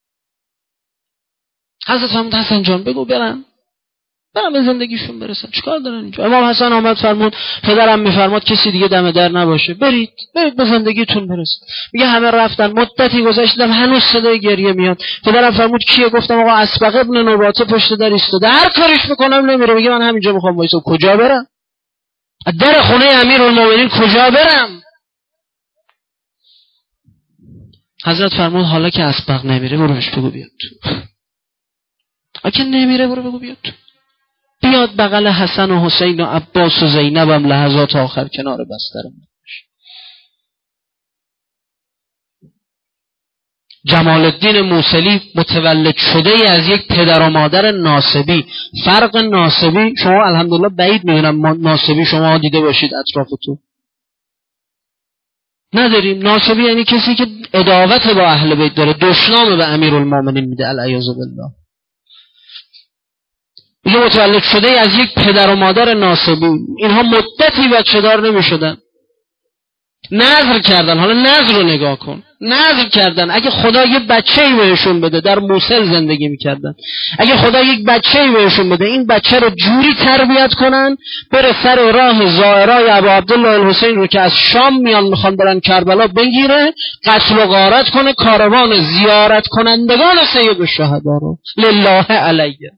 حضرت فرمود حسن جان بگو برن برن به زندگیشون برسن، چیکار دارن اینجا؟ امام حسن آمد فرمود پدرم میفرماد کسی دیگه دم در نباشه، برید برید به زندگیتون برسید. میگه همه رفتن، مدتی گذشتم هنوز صدای گریه میاد. پدرم فرمود کیه؟ گفتم آقا اسبق ابن نباته پشت در ایستاده، هر کاریش میکنم نمیره. میگه من همینجا میخوام وایسم. کجا برم؟ در خونه امیرالمومنین کجا برم؟ حضرت فرمود حالا که اسبق نمیره برو بهش بگو بیاد تو. اگه نمیره برو بگو بیاد تو. بیاد بغل حسن و حسین و عباس و زینب هم لحظات آخر کنار بستر باشه. جمال الدین موصلی متولد شده ای از یک پدر و مادر ناسبی. فرق ناسبی شما الحمدلله بعید میدونم ناسبی شما دیده باشید اطرافتون. نداریم. ناسبی یعنی کسی که عداوت با اهل بیت داره، دشنام به امیرالمومنین میده العیاذ بالله. یه متولد شده ای از یک پدر و مادر ناسبی. اینها مدتی بچه دار نمی شدن، نذر کردن. حالا نذر رو نگاه کن، نذر کردن. اگه خدا یه بچه ای بهشون بده، در موصل زندگی میکردن، اگه خدا یک بچه ای بهشون بده این بچه رو جوری تربیت کنن بره سر راه زائرای ابو عبدالله الحسین رو که از شام میان میخوان برن کربلا بگیره، قتل و غارت کنه، کاروان زیارت کنندگان سید الشهدا رو لله علیه.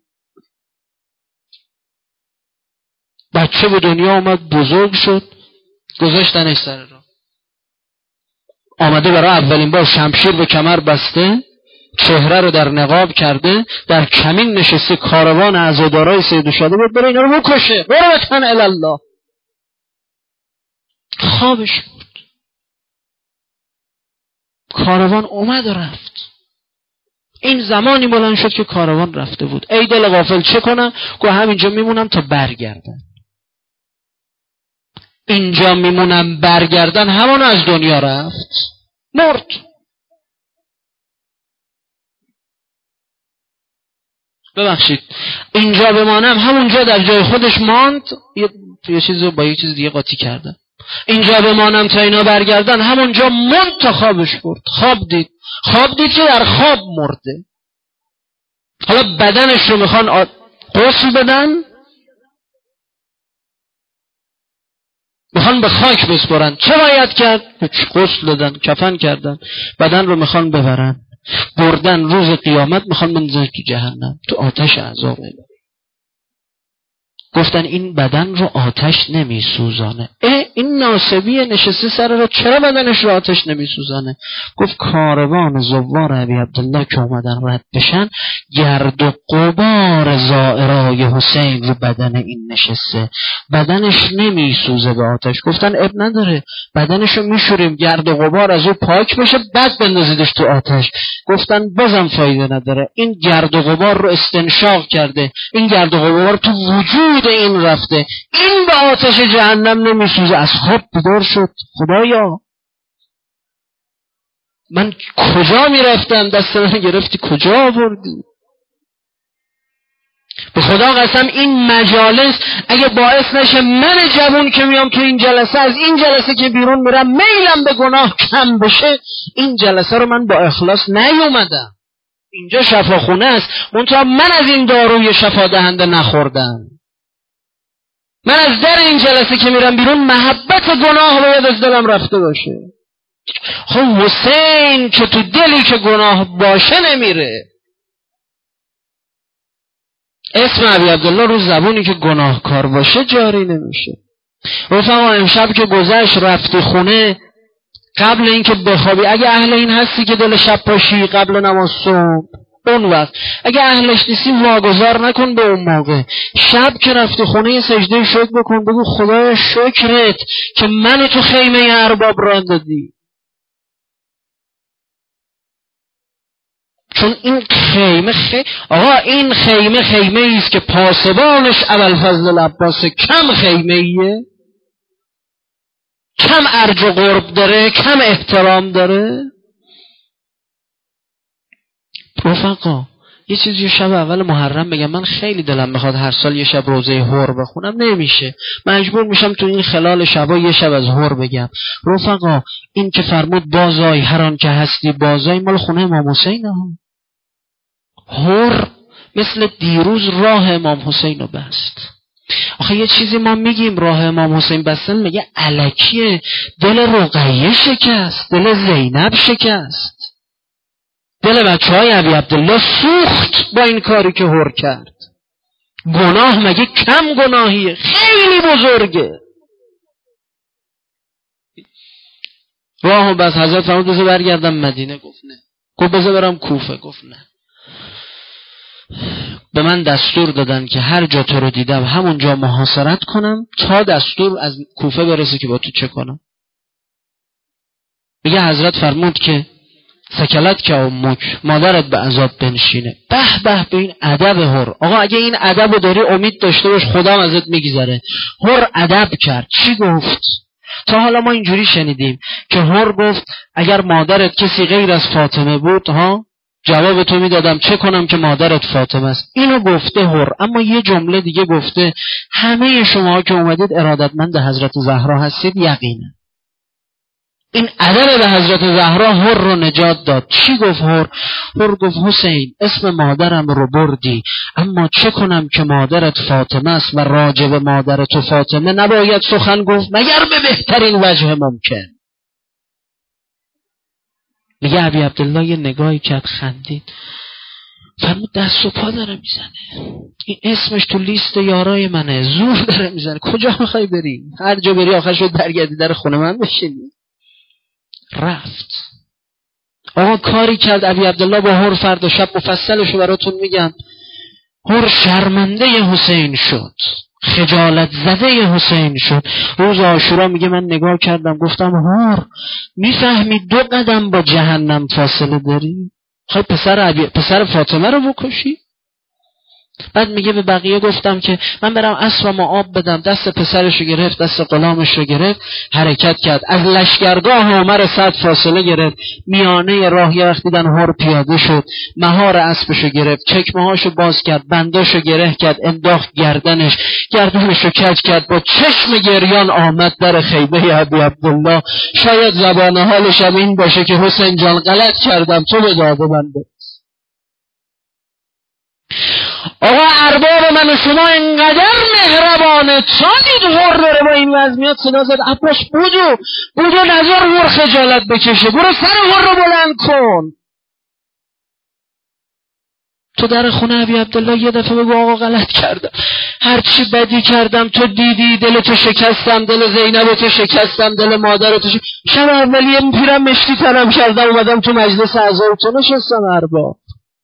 بچه به دنیا آمد، بزرگ شد، گذاشتنش سر راه. آمده برای اولین بار شمشیر به کمر بسته، چهره رو در نقاب کرده، در کمین نشسته، کاروان عزادارای سید الشهدا بود بره اینا رو بکشه. قربتن الله. خوابش بود. کاروان اومد و رفت. این زمانی بلند شد که کاروان رفته بود. ای دل غافل چه کنم؟ گو همینجا میمونم تا برگردن. اینجا میمونم برگردن همون از دنیا رفت، مرد. ببخشید اینجا بمانم همونجا در جای خودش ماند. یه, یه چیز رو با یه چیز دیگه قاطی کردم. اینجا بمانم تا اینا برگردن همونجا ماند تا خوابش برد. خواب دید، خواب دید که در خواب مرده. حالا بدنش رو میخوان غسل بدن، میخوان به خاک بسپرن. چه باید کرد؟ غسل دادن، کفن کردن، بدن رو میخوان ببرن، بردن روز قیامت میخوان بندازن تو جهنم، تو آتش عذاب الهی. گفتن این بدن رو آتش نمیسوزانه. اه این ناسبیه نشسته سر رو، چرا بدنش رو آتش نمیسوزانه؟ گفت کاروان زوار ابی عبدالله که اومدن رد بشن، گرد و غبار زائرای حسین رو بدن این نشسته، بدنش نمیسوزه به آتش. گفتن اب نداره، بدنش رو میشوریم گرد و غبار از او پاک بشه بعد بندازیدش تو آتش. گفتن بازم فایده نداره، این گرد و غبار رو استنشاق کرده، این گرد و غبار تو وجود این رفته، این به آتش جهنم نمیسوزه. از خواب بیدار شد. خدایا من کجا میرفتم؟ دست من گرفتی کجا آوردی؟ به خدا قسم این مجالس اگه باعث نشه من جوون که میام تو این جلسه، از این جلسه که بیرون میرم میلم به گناه کم بشه، این جلسه رو من با اخلاص نیومدم. اینجا شفاخونه است، منتها من از این داروی شفا دهنده نخوردم. من از در این جلسه که میرم بیرون محبت گناه باید از دلم رفته باشه. خب حسین که تو دلی که گناه باشه نمیره. اسم ابی عبدالله رو زبونی که گناهکار باشه جاری نمیشه. رفقا امشب که گذشت رفتی خونه، قبل اینکه بخوابی، اگه اهل این هستی که دل شب پاشی قبل نماز صبح، اون وقت اگه اهلش نیستی واگذار نکن به اون موقع. شب که رفتی خونه سجده شکر بکن، بگو خدایا شکرت که منو تو خیمه ارباب راه دادی. چون این خیمه خی... آقا این خیمه خیمه ایست که پاسبانش ابوالفضل العباس کم خیمه ایه، کم ارج و قرب داره، کم احترام داره. رفقا یه چیزی شب اول محرم بگم، من خیلی دلم میخواد هر سال یه شب روزه هور بخونم، نمیشه، مجبور میشم تو این خلال شبا یه شب از هور بگم. رفقا این که فرمود بازای هر آن که هستی بازای، مال خونه امام حسین ها. هور مثل دیروز راه امام حسین رو بست. آخه یه چیزی ما میگیم راه امام حسین بستن، میگه الکیه، دل رقیه شکست، دل زینب شکست، دل بچه های ابی عبدالله سوخت با این کاری که هور کرد. گناه مگه کم گناهیه؟ خیلی بزرگه. راهو بس حضرت فرمود بذار برگردم مدینه، گفت نه. گفت بذار برم کوفه، گفت نه. به من دستور دادن که هر جا تو رو دیدم همونجا محاصرت کنم تا دستور از کوفه برسه که با تو چه کنم. میگه حضرت فرمود که سکلت که امک، مادرت به عذاب بنشینه. به به به این ادب هر. آقا اگه این ادب رو داری امید داشته باش خدا ازت میگذره. هر ادب کرد. چی گفت؟ تا حالا ما اینجوری شنیدیم که هر گفت اگر مادرت کسی غیر از فاطمه بود ها جواب تو میدادم چه کنم که مادرت فاطمه است. اینو گفته هر. اما یه جمله دیگه گفته همه شما که اومدید ارادتمند حضرت زهرا هستید یقینا. این ادب به حضرت زهرا هر رو نجات داد. چی گفت هر؟ هر گفت حسین اسم مادرم رو بردی، اما چه کنم که مادرت فاطمه است و راجب مادرت و فاطمه نباید سخن گفت مگر به بهترین وجه ممکن. میگه ابی عبدالله یه نگاهی کرد خندید، فرمود دست و پا داره میزنه، این اسمش تو لیست یارای منه، زور داره میزنه. کجا میخوای بری؟ هر جا بری آخر شد برگردی در خونه من بشینی. رفت. آقا کاری کرد ابی عبدالله با هر، فردا شب مفصلشو براتون میگم. هر شرمنده حسین شد، خجالت زده حسین شد. روز عاشورا میگه من نگاه کردم گفتم هر میفهمی دو قدم با جهنم فاصله داری؟ خواهی پسر عبی... پسر فاطمه رو بکشی؟ بعد میگه به بقیه گفتم که من برم اسبم آب بدم. دست پسرش رو گرفت، دست غلامش رو گرفت، حرکت کرد. از لشگرگاه عمر صد فاصله گرفت. میانه راه یه وقت دیدن هر پیاده شد، مهار اسبش رو گرفت، چکمه‌هاش رو باز کرد، بنداش رو گره کرد، انداخت گردنش، گردنش رو کج کرد، با چشم گریان آمد در خیمه ابی عبدالله. شاید زبان حالش هم این باشه که حسین جان غلط کردم، تو به داده من برس. آقا ارباب من و شما انقدر مهربانه، تا دید هر داره با این وضعیت صدا زد عباس بودو بودو نظر هر خجالت بکشه، برو سر هر رو بلند کن. تو در خونه ابی عبدالله یه دفعه بگو آقا غلط کردم، هرچی بدی کردم تو دیدی، دل تو شکستم، دل زینب تو شکستم، دل مادر تو شکستم. شب اولی یه پیرم مشتی ترم کردم اومدم تو مجلس اعضای تو نشستم. ارباب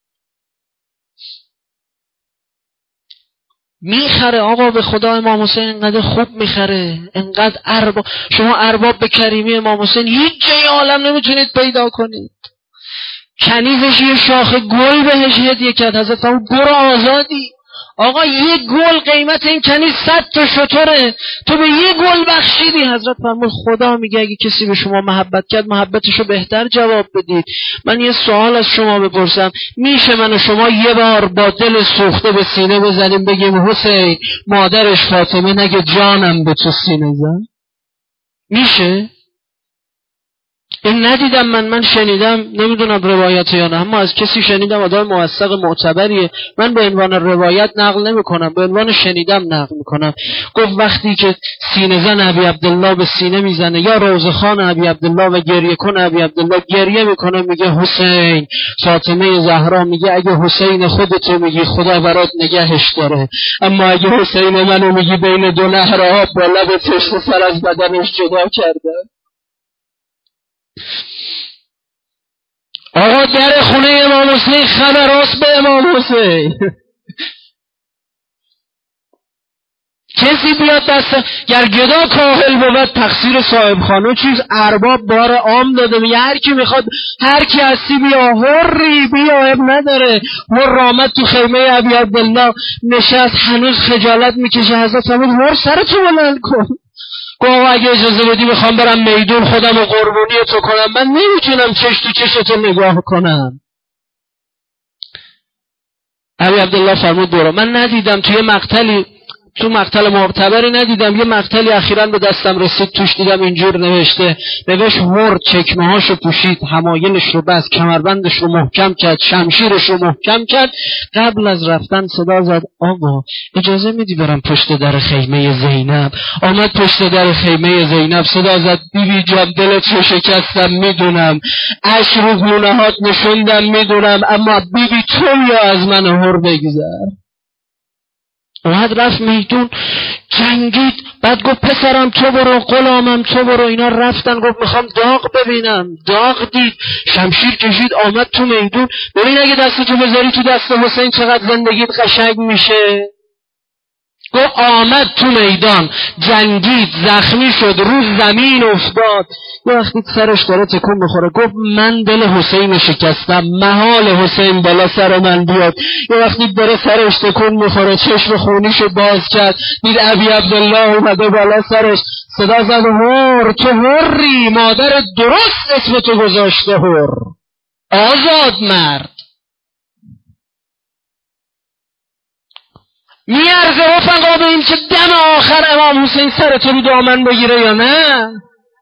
میخره آقا، به خدا امام حسین انقدر خوب میخره، انقدر ارباب. شما ارباب به کریمی امام حسین هیچ جای عالم نمیتونید پیدا کنید. کنیزش یه شاخ گل بهش هدیه کرد، حضرت فرمود برو آزادی. آقا یه گل قیمت این کنیز صد تا شتره، تو به یه گل بخشیدی. حضرت فرمود خدا میگه اگه کسی به شما محبت کرد محبتشو بهتر جواب بدید. من یه سوال از شما بپرسم، میشه من و شما یه بار با دل سوخته به سینه بزنیم بگیم حسین مادرش فاطمه نگه جانم به تو سینه زن؟ میشه؟ این ندیدم من من شنیدم، نمیدونم روایت یا نه، اما از کسی شنیدم آدم موثق معتبریه. من به عنوان روایت نقل نمی کنم، به عنوان شنیدم نقل میکنم. گفت وقتی که سینه زن ابی عبدالله به سینه میزنه یا روزه خان ابی عبدالله و گریه کن ابی عبدالله گریه میکنه، میگه حسین. فاطمه زهرا میگه اگه حسین خودتو میگی خدا برات نگهش داره، اما اگه حسین منو میگی بین دو نهر آب با لب پشت سر از بدنش جدا کرده. آقا در خونه امام حسین خبراست به امام حسین. کسی بیاد دست گر گدا کاهل بود تقصیر صاحب خانه چیز ارباب بار عام داده میگه هر کی میخواد هر کی هستی بیا هری بیا اب نداره. هر آمد تو خیمه ابی عبدالله نشست هنوز خجالت میکشه. حضرت فرمود هر سرتو بلند کن. گفت اگه اجازه بدی میخوام برم میدون خودم رو قربونی تو کنم من نمیتونم چش تو چشتو نگاه کنم. ابی عبدالله فرمود برو. من ندیدم توی مقتلی تو مقتل معتبری ندیدم یه مقتلی اخیراً به دستم رسید توش دیدم اینجور نوشته نوشت هر چکمه هاشو پوشید حمایلش رو بست کمربندش رو محکم کرد شمشیرش رو محکم کرد قبل از رفتن صدا زد آقا اجازه میدی برم پشت در خیمه زینب. آمد پشت در خیمه زینب صدا زد بیبی جان دلت رو شکستم میدونم اشک رو گونه‌هات نشوندم میدونم اما بیبی تو یا از من هر بگذر. اومد رفت میدون جنگید بعد گفت پسرم تو برو غلامم تو برو. اینا رفتن گفت میخوام داغ ببینم. داغ دید شمشیر کشید آمد تو میدون. ببین اگه دستتو بذاری تو دست حسین چقدر زندگیت قشنگ میشه. گفت آمد تو میدان جنگید زخمی شد رو زمین افتاد. یه وقتی سرش داره تکون بخوره گفت من دل حسین شکستم محال حسین بالا سر من بیاد. یه وقتی داره سرش تکون میخوره چشم خونیشو باز کرد دید ابی عبدالله اومده بالا سرش صدا زد هر تو هری مادر درست اسم تو گذاشته هر آزاد مرد. میارزه رفقا به این که دم آخر امام حسین سرتو رو دامن بگیره یا نه؟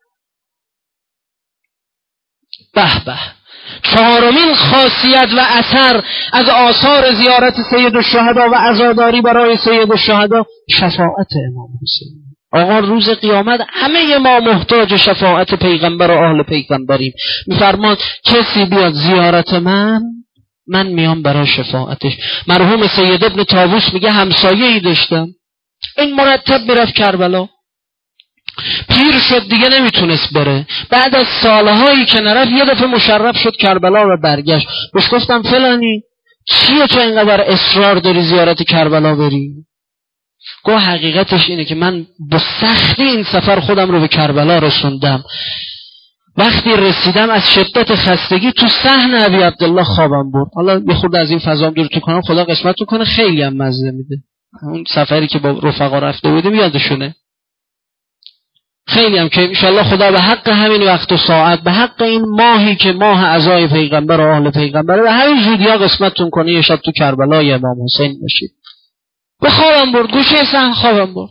به به. چهارمین خاصیت و اثر از آثار زیارت سید الشهدا و عزاداری برای سید الشهدا شفاعت امام حسین. آقا روز قیامت همه ما محتاج شفاعت پیغمبر و اهل پیغمبریم. میفرماد کسی بیاد زیارت من من میام برای شفاعتش. مرحوم سید ابن طاووس میگه همسایه‌ای داشتم این مرتب میرفت کربلا پیر شد دیگه نمیتونست بره. بعد از سالهایی که نرفت یه دفعه مشرف شد کربلا و برگشت. بهش گفتم فلانی چیه تو اینقدر اصرار داری زیارت کربلا بری؟ گفت حقیقتش اینه که من با سختی این سفر خودم رو به کربلا رسوندم. وقتی رسیدم از شدت خستگی تو صحن ابی عبدالله خوابم برد. حالا یه خورده از این فضام دورتون کنم خدا قسمتتون کنه خیلی هم مزه میده. اون سفری که با رفقا رفته بودیم یادشونه خیلی هم که انشالله خدا به حق همین وقت و ساعت به حق این ماهی که ماه عزای پیغمبر و آل پیغمبره و همین زودیا قسمتتون کنه یه شب تو کربلای امام حسین باشید. به خوابم برد گوشه صحن خوابم برد.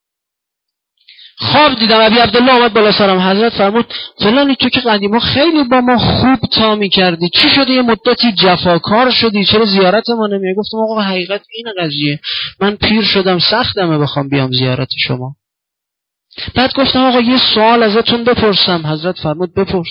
خواب دیدم ابی عبدالله آمد بالا سرم. حضرت فرمود فلانی تو که قدیما خیلی با ما خوب تا می‌کردی چی شده یه مدتی جفاکار شدی چرا زیارت ما نمیای؟ گفتم آقا حقیقت این قضیه من پیر شدم سختمه بخوام بیام زیارت شما. بعد گفتم آقا یه سوال ازتون بپرسم. حضرت فرمود بپرس.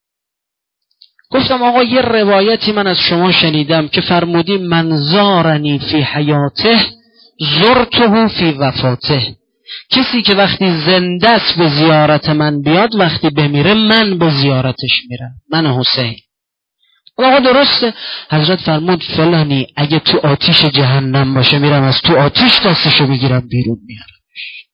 گفتم آقا یه روایتی من از شما شنیدم که فرمودی من زارنی فی حیاته زرته فی وفاته. کسی که وقتی زنده است به زیارت من بیاد وقتی بمیره من به زیارتش میرم من حسین. آقا درسته. حضرت فرمود فلانی اگه تو آتیش جهنم باشه میرم از تو آتیش دستشو بگیرم بیرون میارمش.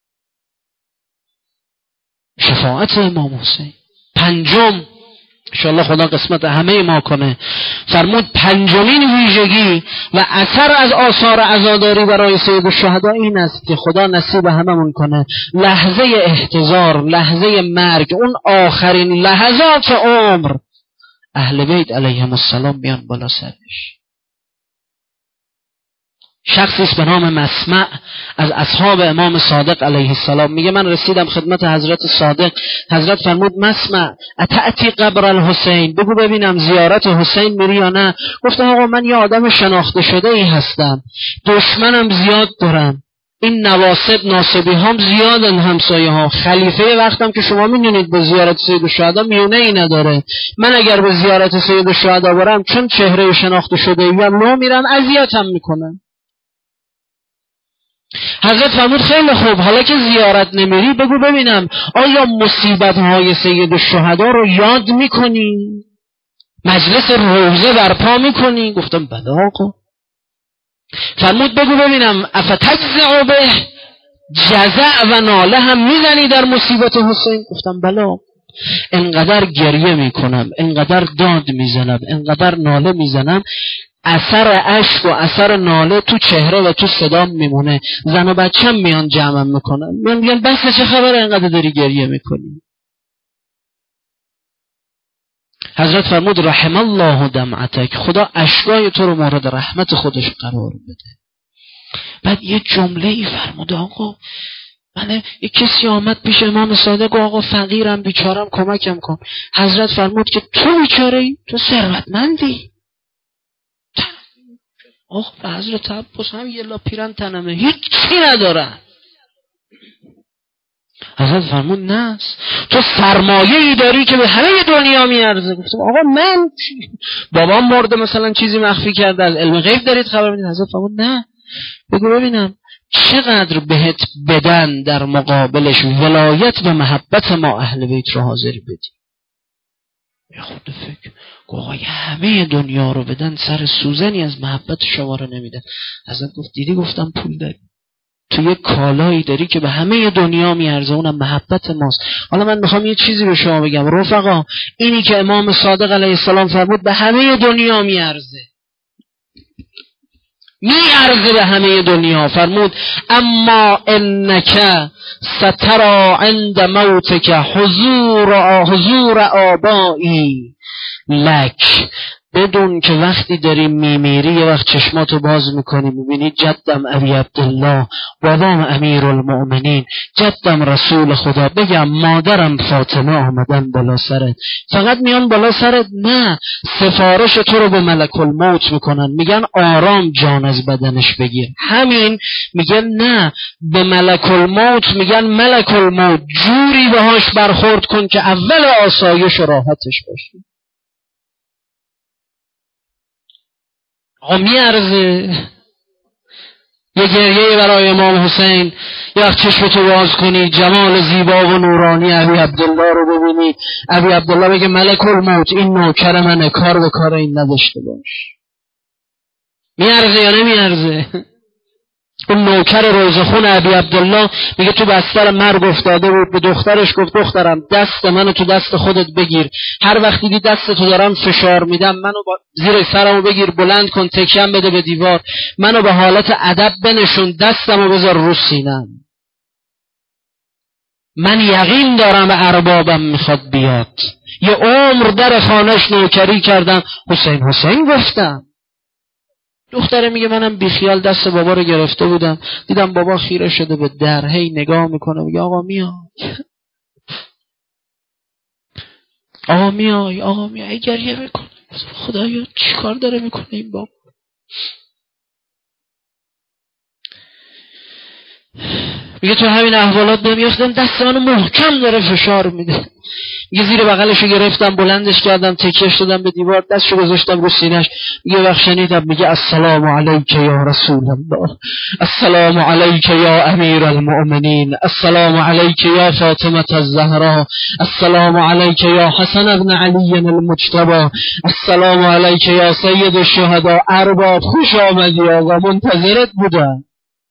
شفاعت امام حسین. پنجم انشاءالله خدا قسمت همه ما کنه. فرمود پنجمین ویژگی و اثر از آثار عزاداری برای سید الشهدا این است که خدا نصیب هممون کنه لحظه احتضار لحظه مرگ اون آخرین لحظات عمر اهل بیت علیهم السلام میان بالا سرش. شخصی است به نام مسمع از اصحاب امام صادق علیه السلام میگه من رسیدم خدمت حضرت صادق. حضرت فرمود مسمع اتأتی قبر الحسین بگو ببینم زیارت حسین میری یا نه؟ گفتم آقا من یه آدم شناخته شده ای هستم دشمنم زیاد دارم این نواسب ناسبی هم زیادن همسایه ها خلیفه وقتم که شما میدونید به زیارت سید الشهدا میونه ای نداره. من اگر به زیارت سید الشهدا برم چون چهره شناخته شده ایم نو میرم اذیتم میکنن. حضرت فرمود خیلی خوب حالا که زیارت نمیری بگو ببینم آیا مصیبت های سید الشهدا رو یاد میکنی؟ مجلس روزه برپا میکنی؟ گفتم بله آقا. فرمود بگو ببینم افتجزع به جزع و ناله هم میزنی در مصیبت حسین؟ گفتم بله. انقدر گریه میکنم، انقدر داد میزنم، انقدر ناله میزنم، اثر اشک و اثر ناله تو چهره و تو صدام میمونه. زن و بچم میان جمعم میکنن، میان میگن بس چه خبر انقدر داری گریه میکنی؟ حضرت فرمود رحم الله دمعتک، خدا اشکای تو رو مورد رحمت خودش قرار بده. بعد یه جمله ای فرمود آقا من یک کسی آمد پیش امام صادق و آقا فقیرم بیچارم کمکم کن. حضرت فرمود که تو بیچاره ای، تو ثروتمندی. آقا حضرت عباس هم یه لاپیرن تنمه هیچ چی ندارن. حضرت فرمود نه تو سرمایه ای داری که به همه دنیا میارزه. گفتم آقا من بابام مرده مثلا چیزی مخفی کرده، از علم غیب دارید خبر میدید؟ حضرت فرمود نه بگو ببینم چقدر بهت بدن در مقابلش ولایت و محبت ما اهل بیت رو حاضر بدی. یه خود فکر آقای همه دنیا رو بدن سر سوزنی از محبت شما رو نمیدن. حضرت گفت دیدی گفتم پول داری، تو یه کالایی داری که به همه دنیا میارزه، اونم محبت ماست. حالا من میخوام یه چیزی به شما بگم رفقا، اینی که امام صادق علیه السلام فرمود به همه دنیا میارزه، میارزه به همه دنیا. فرمود اما انک سترا عند موتک حضور حضور آبایی لک، بدون که وقتی داری میمیری یه وقت چشماتو باز میکنی میبینی جدم ابی عبدالله بابام امیر المؤمنین جدم رسول خدا، بگم مادرم فاطمه آمدن بالا سرت، فقط میان بالا سرت؟ نه، سفارش تو رو به ملک الموت میکنن، میگن آرام جان از بدنش بگیر. همین میگن نه، به ملک الموت میگن ملک الموت جوری بهاش برخورد کن که اول آسایش و راحتش باشی. آقا میارزه یه گریه برای امام حسین، یه وقت چشمتو باز کنی جمال زیبا و نورانی ابی عبدالله رو ببینی، ابی عبدالله بگه ملک الموت این نوکر منه، کار به کار این نداشته باش. میارزه یا نمیارزه؟ اون نوکر روزخون ابی عبدالله میگه تو بستر مرگ افتاده بود، به دخترش گفت دخترم دست منو تو دست خودت بگیر، هر وقت دیدی دست تو دارم فشار میدم منو با زیر سرمو بگیر بلند کن تکیم بده به دیوار، منو به حالت ادب بنشون، دستمو بذار رو سینم، من یقین دارم اربابم میخواد بیاد. یه عمر در خانهش نوکری کردم، حسین حسین گفتم. دختره میگه منم بیخیال دست بابا رو گرفته بودم، دیدم بابا خیره شده به در، هی نگاه میکنه میگه آقا میای آقا میای آقا میای، گریه میکنه. خدایا چی کار داره میکنه این بابا؟ میگه تو همین احوالات نمیافتم دست منو محکم داره فشار میده. میگه زیر بغلشو گرفتم بلندش کردم تکیه شدم به دیوار، دستشو گذاشتم رو سینه‌اش. میگه وقت شنیدم میگه السلام علیک یا رسول الله، السلام علیک یا امیر المؤمنین، السلام علیک یا فاطمه الزهرا، السلام علیک یا حسن ابن علی المجتبی، السلام علیک یا سید الشهدا. ارباب خوش آمدی آقا، منتظرت بودم.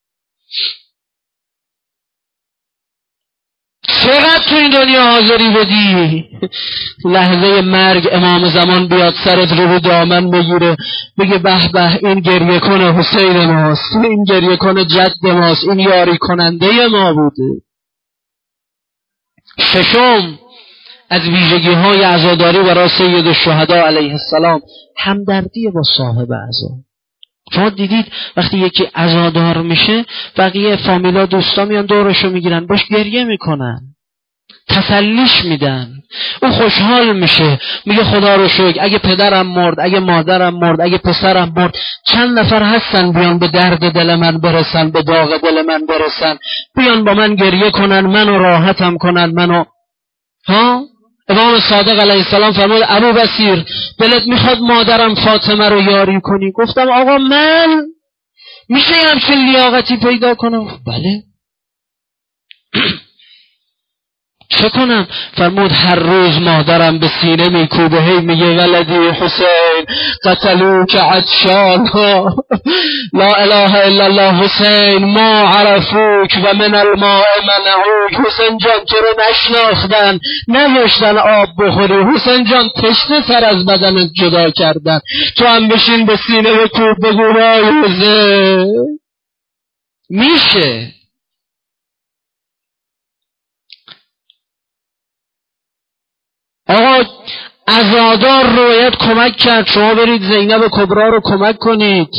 چقدر تو این دنیا حاضری بدی لحظه مرگ امام زمان بیاد سرت رو رو دامن بگیره بگه به به این گریه کنه حسین ماست، این گریه کنه جد ماست، این یاری کننده ما بوده. ششم از ویژگی های عزاداری برای سید الشهدا علیه السلام همدردی با صاحب عزا. شما دیدید وقتی یکی عزادار میشه بقیه فامیلا دوستا میان دورشو میگیرن باش گریه میکنن، تسلیش میدن، او خوشحال میشه، میگه خدا رو شکر اگه پدرم مرد، اگه مادرم مرد، اگه پسرم مرد چند نفر هستن بیان به درد دل من برسن، به داغ دل من برسن، بیان با من گریه کنن، منو راحتم کنن، منو ها. امام صادق علیه السلام فرمود ابو بصیر دلت میخواد مادرم فاطمه رو یاری کنی؟ گفتم آقا من میشه همچین لیاقتی پیدا کنم؟ بله. چه کنم؟ فرمود هر روز مادرم به سینه میکوبه، هی میگه ولدی حسین قتلوک عطشانا لا اله الا الله حسین ما عرفوک و من الماء منعوک. حسین جان تو رو نشناختن، نوشتن آب بخوری. حسین جان تشنه سر از بدنت جدا کردن، تو هم بشین به سینه بکوب بگو وای حسین. میشه آقا عزادار رو باید کمک کرد، شما برید زینب کبرا رو کمک کنید.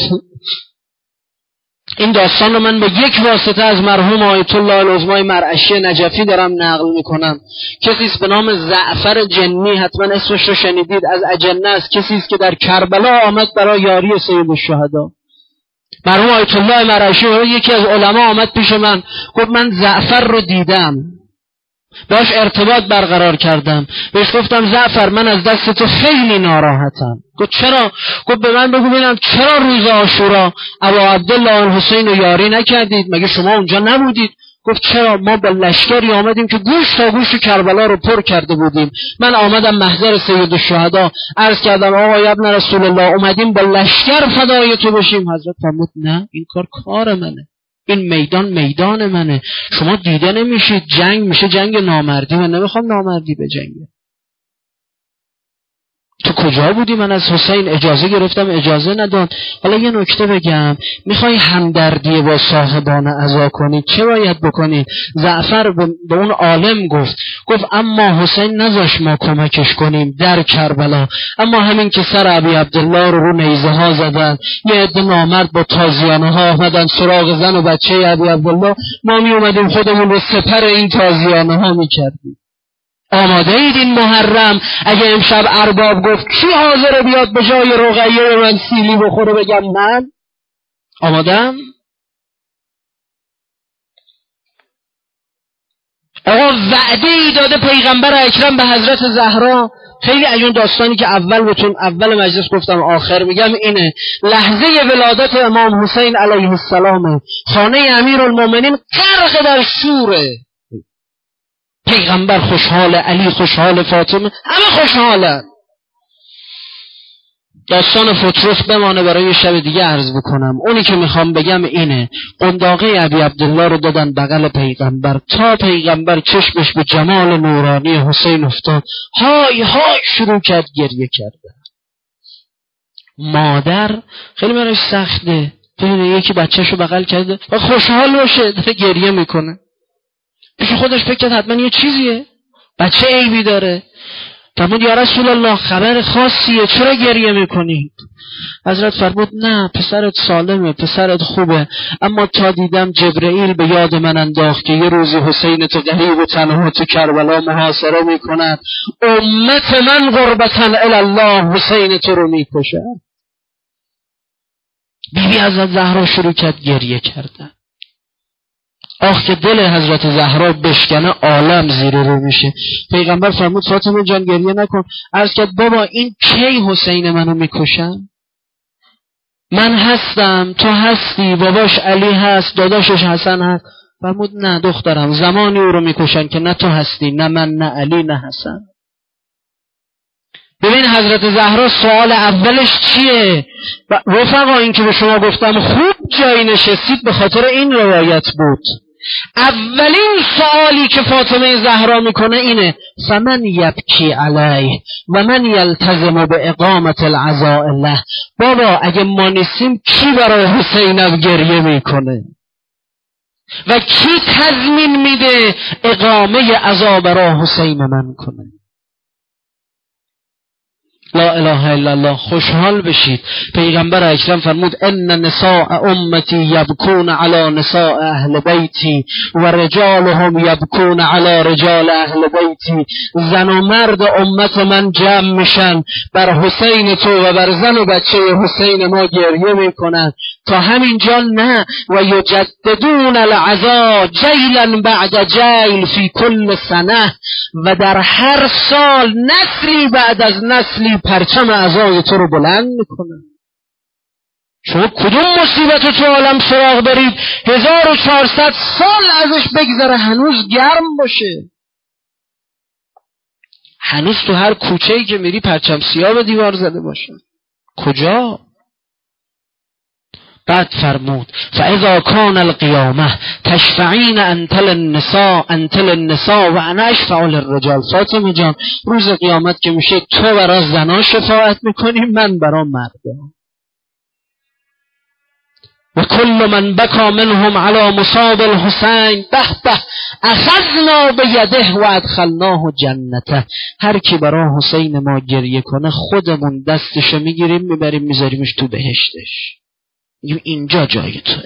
این داستان رو من به یک واسطه از مرحوم آیت الله العظمای مرعشی نجفی دارم نقل میکنم. کسی است به نام زعفر جنی، حتما اسمش رو شنیدید، از اجنه است. کسی است که در کربلا آمد برای یاری سید الشهدا. مرحوم آیت الله مرعشی یکی از علما آمد پیش من، گفت من زعفر رو دیدم، باش ارتباط برقرار کردم، بهش گفتم زعفر من از دست تو خیلی ناراحتم. گفت چرا؟ گفت به من بگو ببینم چرا روز عاشورا ابا عبدالله الحسین رو یاری نکردید؟ مگه شما اونجا نبودید؟ گفت چرا؟ ما با لشکری آمدیم که گوش تا گوش کربلا رو پر کرده بودیم. من آمدم محضر سید الشهدا، عرض کردم آقای ابن رسول الله اومدیم با لشکر فدای تو بشیم. حضرت فرمود نه این کار کار منه، این میدان میدان منه، شما دیده نمیشید، جنگ میشه جنگ نامردی، من نمیخوام نامردی به جنگه. تو کجا بودی؟ من از حسین اجازه گرفتم اجازه نداد. حالا یه نکته بگم، میخوای همدردی با صاحبان عزا کنید چه باید بکنید؟ زعفر به اون عالم گفت گفت اما حسین نذاش ما کمکش کنیم در کربلا، اما همین که سر ابی عبدالله رو رو نیزه ها زدن، یه عده نامرد با تازیانه ها آمدن سراغ زن و بچه ابی عبدالله، ما می اومدیم خودمون رو سپر این تازیانه ها میکردیم. آماده اید این محرم اگه امشب ارباب گفت کی حاضر بیاد به جای رقیه من سیلی بخوره بگم من آمادم؟ آقا وعده ای داده پیغمبر اکرم به حضرت زهرا. خیلی عجیب داستانی که اول بهتون اول مجلس گفتم آخر میگم اینه، لحظه ولادت امام حسین علیه السلام، خانه امیرالمومنین غرق در شوره، پیغمبر خوشحال، علی خوشحال، فاطمه همه خوشحالن. داستان فترس بمانه برای شب دیگه عرض بکنم. اونی که میخوام بگم اینه، قنداقه ابی عبدالله رو دادن بغل پیغمبر تا پیغمبر چشمش به جمال نورانی حسین افتاد، های های شروع کرد گریه کرده. مادر خیلی براش سخته ببینه یکی بچه‌شو بغل کرده و خوشحال باشه داره گریه میکنه، پیش خودش فکر کرد حتما یه چیزیه، بچه عیبی داره. فرمود یا رسول الله خبر خاصیه چرا گریه میکنید؟ حضرت فرمود نه پسرت سالمه، پسرت خوبه، اما تا دیدم جبرئیل به یاد من انداخت که یه روزی حسین تو غریب و تنها تو کربلا محاصره میکند، امت من غربتن الله حسین تو رو میکشد. بیبی حضرت زهرا شروع کرد گریه کردن. آخ که دل حضرت زهرا بشکنه عالم زیر رو میشه. پیغمبر فرمود فاطمه جان گریه نکن. عرض کرد بابا این کی حسین منو میکشن؟ من هستم، تو هستی، باباش علی هست، داداشش حسن هست. فرمود نه دخترم زمانی او رو میکشن که نه تو هستی، نه من، نه علی، نه حسن. ببین حضرت زهرا سوال اولش چیه؟ رفقا این که به شما گفتم خوب جایی نشستید به خاطر این روایت بود. اولین سوالی که فاطمه زهرا میکنه اینه فمن یبکی علیه و من یلتزم به اقامت العزاء له. بابا اگه ما نیستیم کی برای حسین گریه میکنه و کی تضمین میده اقامه عزا برای حسین من کنه؟ لا اله الا الله. خوشحال بشید. پیغمبر اکرم فرمود ان نساء امتی یبکون علی نساء اهل بیتی و رجالهم یبکون علی رجال اهل بیتی. زن و مرد امت من جمع میشن بر حسین تو و بر زن و بچه حسین ما گریه میکنن. تا همین جا نه و یجددون العزا جیلا بعد جیل فی کل سنه، و در هر سال نسلی بعد از نسلی پرچم عزای تو رو بلند میکنن. شما کدوم مصیبت تو عالم سراغ دارید هزار و چهارصد سال ازش بگذره هنوز گرم باشه؟ هنوز تو هر کوچه‌ای که میری پرچم سیاه به دیوار زده باشه. کجا؟ بعد فرمود فاذا کان القیامه تشفعین انتل النساء انتل النساء و انا اشفع للرجال. فاطمه جان روز قیامت که میشه تو برای زنا شفاعت میکنی، من برای مردان. و کل من بکا منهم علی مصاب الحسین به به اخذنا بیده و ادخلناه جنته. هر کی برای حسین ما گریه کنه خودمون دستشو میگیریم میبریم میذاریمش تو بهشتش، میگیم اینجا جای توه.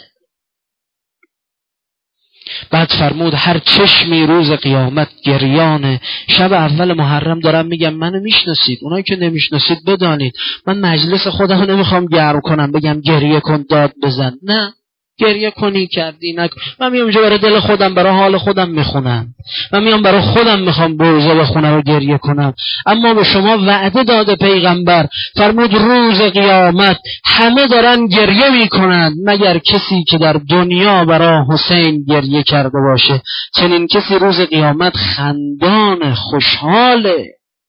بعد فرمود هر چشمی روز قیامت گریانه. شب اول محرم دارم میگم منو میشناسید، اونایی که نمیشناسید بدانید من مجلس خودمو نمیخوام گرم کنم بگم گریه کن داد بزن، نه، گریه کنی کردی نکن. من میام اینجا برای دل خودم، برای حال خودم میخونم، من میام برای خودم میخوام بروزه بخونم و گریه کنم. اما به شما وعده داده پیغمبر، فرمود روز قیامت همه دارن گریه میکنند مگر کسی که در دنیا برای حسین گریه کرده باشه. چنین کسی روز قیامت خندان خوشحاله.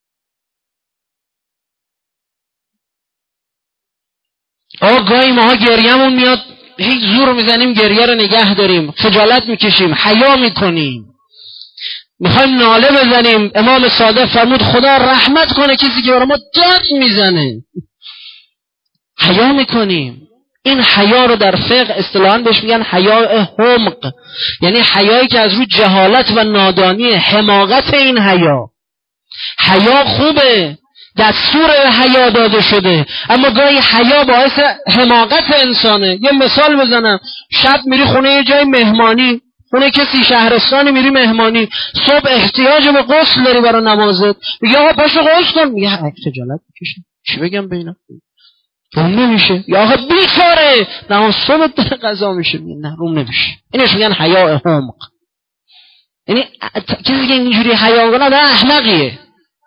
آقا گاهی ماها گریه‌مون میاد هیچ زور میزنیم گریه رو نگه داریم، خجالت میکشیم، حیا میکنیم، میخوایم ناله بزنیم. امام صادق فرمود خدا رحمت کنه کسی که برای ما داد میزنه. حیا میکنیم. این حیا رو در فقه اصطلاحاً بهش میگن حیا حمق، یعنی حیایی که از روی جهالت و نادانی، حماقت این حیا. حیا خوبه، دستور حیا داده شده، اما گاهی حیا باعث حماقت انسانه. یه مثال بزنم، شب میری خونه یه جای مهمانی، خونه کسی شهرستانی میری مهمانی، صبح احتیاج به غسل داری برای نمازت، میگه آقا پاشو غسل کن، میگه خجالت میکشه چی بگم بینم روم نمیشه، یا آقا بیچاره نماز صبح داره قضا میشه، میگه نه روم نمیشه. اینش میگن حیا حمق، یعنی کسی که اینجوری حیا کنه ده احمقیه.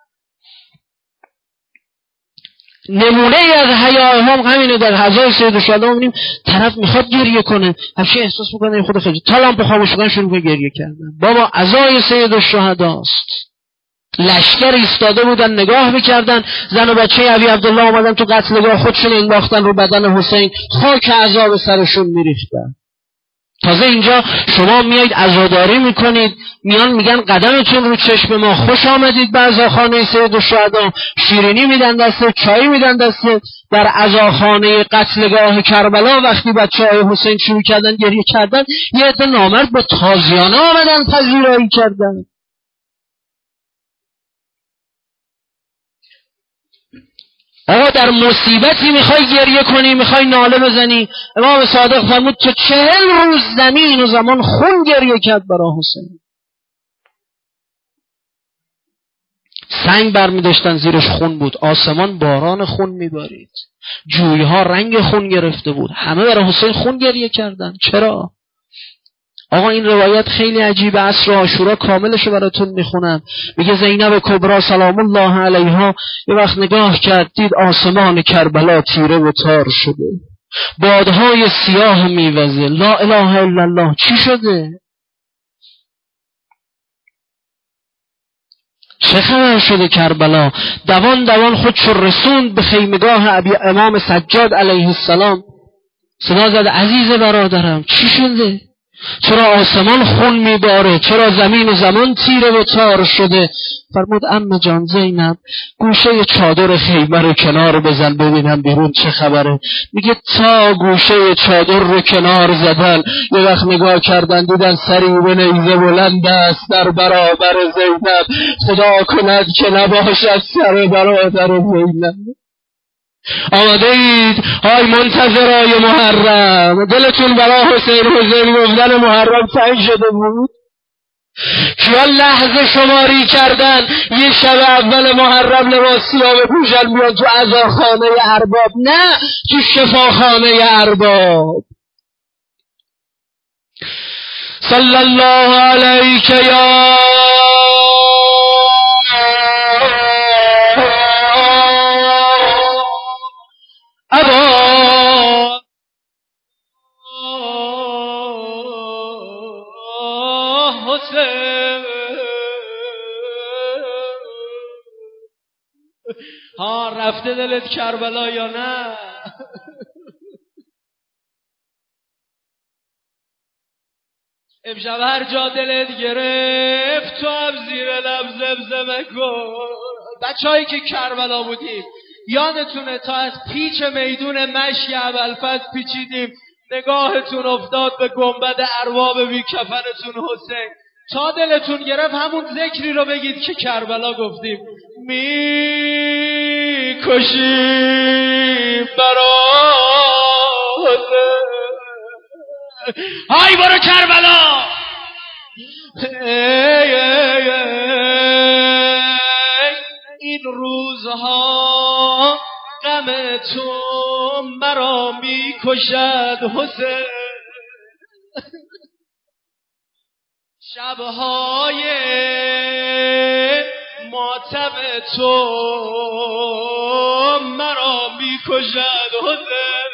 نمونه ای از حیا هم همینه. در حضای سید الشهدا میبینیم طرف میخواد گریه کنه، همشه احساس میکنه خود خیلی تا لامپ خاموش کنه شروع به گریه کردن. بابا عزای سید الشهداست. لشکر ایستاده بودن نگاه میکردن، زن و بچه ابی عبدالله اومدن تو قتلگاه خودشون انداختن رو بدن حسین، خاک عذاب سرشون میریختن. تازه اینجا شما میایید عزاداری میکنید، میان میگن قدمتون رو چشم ما، خوش آمدید به عزاخانه سید الشهدا، شیرینی میدن دسته، چای میدن دسته. در عزاخانه قتلگاه کربلا وقتی بچه‌های حسین شروع کردن گریه کردن، یه عده نامرد با تازیانه آمدن پذیرایی کردن. آقا در مصیبتی میخوای گریه کنی، میخوای ناله بزنی، امام صادق فرمود تو چهل روز زمین و زمان خون گریه کرد برای حسین. سنگ برمیداشتن زیرش خون بود، آسمان باران خون میبارید، جویها رنگ خون گرفته بود، همه برای حسین خون گریه کردن. چرا؟ آقا این روایت خیلی عجیبه. عصر عاشورا کاملشو براتون میخونم. میگه زینب کبرا سلام الله علیها یه وقت نگاه کرد، دید آسمان کربلا تیره و تار شده، بادهای سیاه میوزه، لا اله الا الله. چی شده؟ چه خبر شده کربلا؟ دوان دوان خودشو رسوند به خیمگاه ابی امام سجاد علیه السلام. صدا زد عزیز برادرم چی شده؟ چرا آسمان خون میباره؟ چرا زمین و زمان تیره و تار شده؟ فرمود عمه جان زینب گوشه چادر خیمه رو کنار بزن ببینم بیرون چه خبره. میگه تا گوشه چادر رو کنار زدن، یه وقت نگاه کردن دیدن سریع نیزه بلند است در برابر زینب، خدا کند که نباشد سر برادر زینب. آمده اید های منتظرای محرم، دلتون برای حسین حسین گفتن محرم تنگ شده بود؟ کیا لحظه شماری کردن یه شب اول محرم لباس سیاه بپوشن بیان تو عزاخانه ارباب؟ نه، تو شفاخانه ارباب. صلی الله علیک یا ابا حسین. رفته دلت کربلا یا نه؟ امشب هر جا دلت گرفت تو هم زیر لب زمزمه کن. بچه‌هایی که کربلا بودیم یادتونه تا از پیچ میدون مشی ابوالفضل پیچیدیم نگاهتون افتاد به گنبد ارباب بی کفنتون حسین. تا دلتون گرفت همون ذکری رو بگید که کربلا گفتیم. می کشیم برات های برو کربلا. ای ای ای این روزها غم تو مرا می کشد حسین. شبهای ماتم تو مرا می کشد حسین.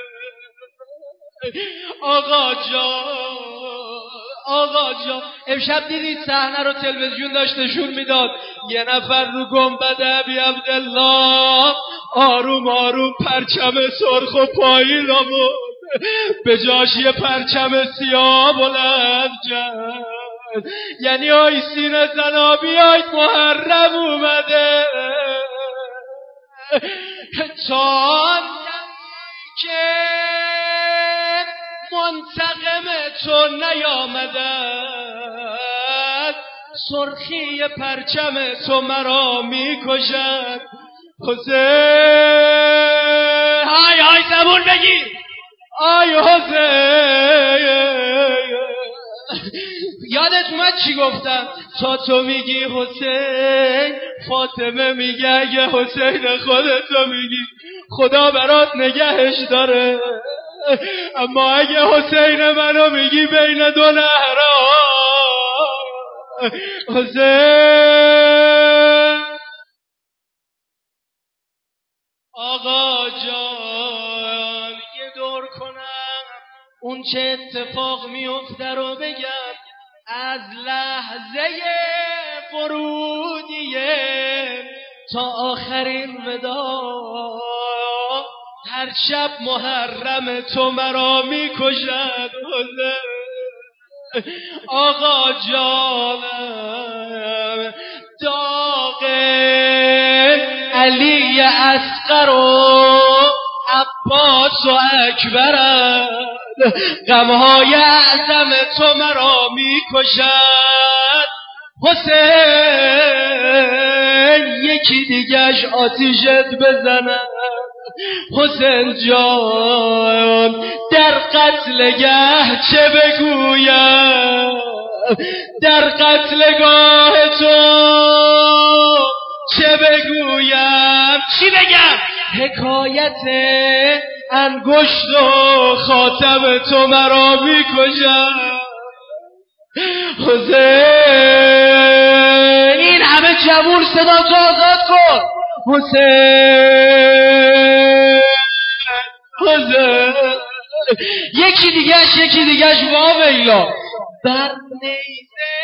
آقا جان آقا جان امشب دیدید صحنه رو تلویزیون داشت نشون میداد یه نفر رو گنبد ابی عبدالله آروم آروم پرچم سرخ و پایین آورد به جاش یه پرچم سیاه بلند کرد. یعنی آیسین زنا بیاید محرم اومده. چون که منتقم تو نیامده سرخی پرچم تو مرا می کشد حسین. های های زبون بگیر آی حسین. یادت اومد چی گفتم؟ تا تو میگی حسین فاطمه میگه اگه حسین خودتو میگی خدا برات نگهش داره. اما اگه حسین منو میگی بین دو نهرها حسین. آقا جان یه دور کنم اون چه اتفاق میفته رو بگم. از لحظه ورودیه تا آخرین وداع هر شب محرم تو مرا می کشد حسین. آقا جانم داغ علی اصغر و عباس و اکبرم غمهای اعظم تو مرا می کشد حسین. یکی دیگش آتیشت بزنه حسین جان در قتلگاه چه بگویم؟ در قتلگاه تو چه بگویم؟ چی بگم؟ حکایت انگشت و خاتم تو مرا می کشد حسین. این همه جوون صدا تو آزاد کن حسین حسین. یکی دیگهش یکی دیگهش واویلا بر نیزه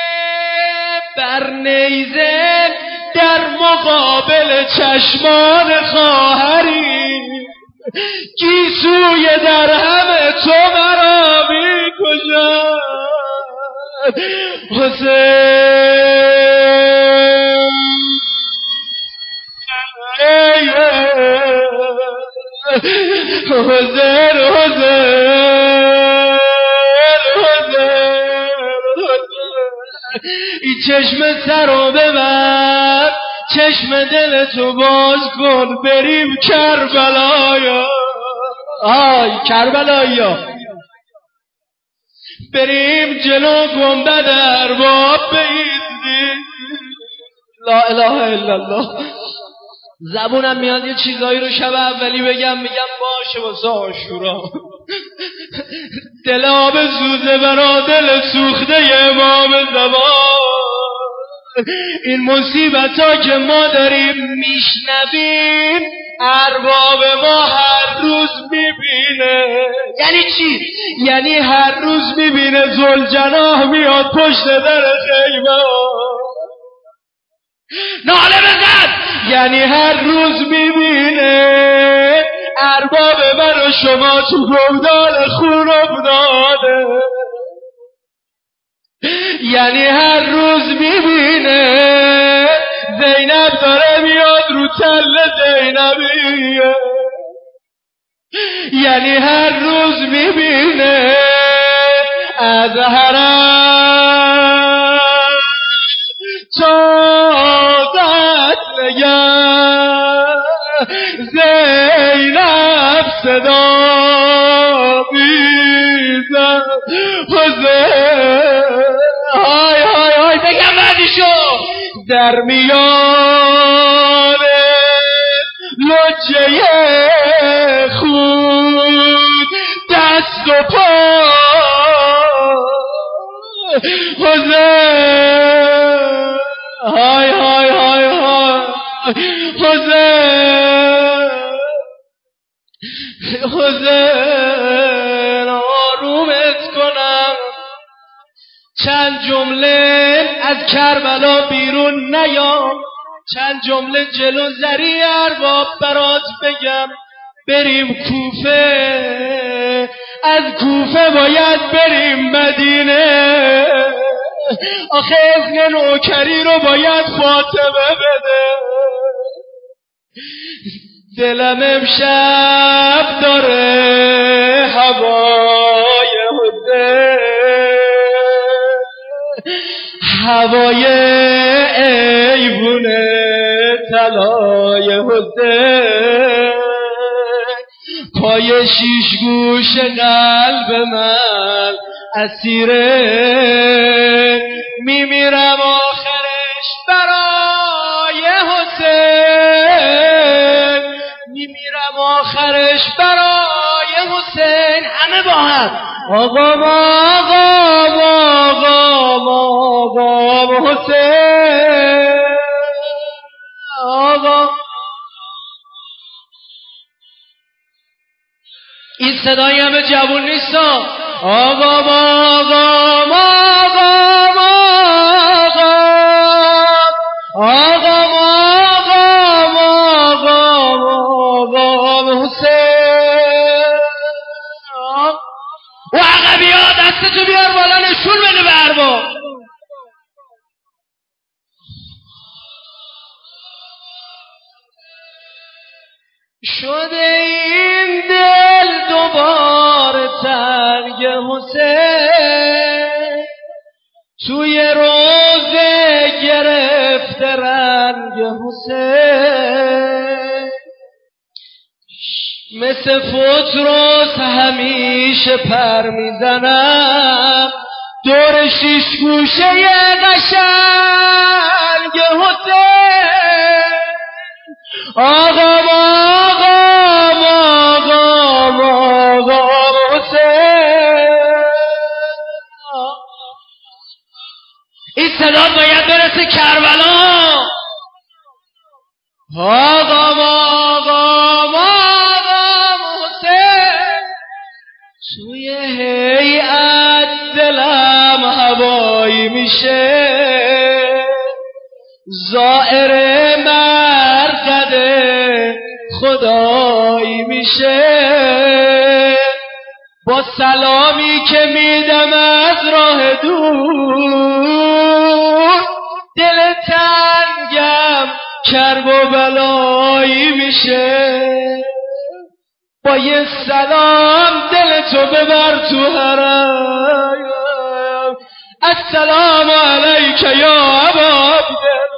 بر نیزه در مقابل چشمان خواهری گیسوی در همه تو مرا می کشد حسین. حسین حسین این چشم سرو ببر چشم دلتو باز کن بریم کربلایا. آی کربلایا بریم جلو گنبد ارباب بایستیم. لا اله الا الله. زبونم میاد یه چیزایی رو شب اولی بگم میگم باشه واسه عاشورا. دل آب سوزه برا دل سوخته امام زمان. این مصیبت ها که ما داریم میشنویم ارباب ما هر روز میبینه. یعنی چی؟ یعنی هر روز میبینه ذوالجناح میاد پشت در خیمه ناله بزن یعنی هر روز میبینه ارباب من و شما تو گودال خون افتاده. یعنی هر روز میبینه زینب داره میاد رو تل زینبیه. یعنی هر روز میبینه از حرم طاقت نگه زینب صدا بیزن حسین های های های بگم بعدیشو در میان لجه خود دست و پا حسین های های های های حسین حسین آرومت کنم چند جمله از کربلا بیرون نیام چند جمله جلو زری ارباب برات بگم بریم کوفه از کوفه باید بریم مدینه آخه اذن نوکری رو باید فاطمه بده دلم امشب داره هوای حسین هوای ایوونه طلای حسین پای شیش گوش قلب من اسیره میمیرم آخرش برای حسین میمیرم آخرش برای حسین همه با هم آقام آقام آقام آقام حسین آقام این صدای همه جوون نیست آقام آقام آقام آقام آقام آقام آقام حسین و عقبی ها دستتو بیار بالا نشون بده به ارباب شده این دل دوباره تنگ حسین توی روزه گرفته رنگ حسین مثل فطرس همیشه پر میزنم دور شیش گوشه قشنگ حسین آقام آقام آقام آقام حسین این صدا باید برسه کربلا آقام آقام آقام حسین توی هیئت دلم هوایی میشه زائر مرقد خدایی میشه با سلامی که میدم از راه دور دل تنگم کرب و بلایی میشه با یه سلام دل تو ببر تو حرم السلام علیک یا ابا عبدالله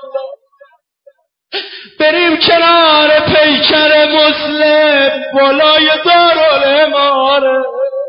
بریم کنار پیکر مسلم بالای دارالاماره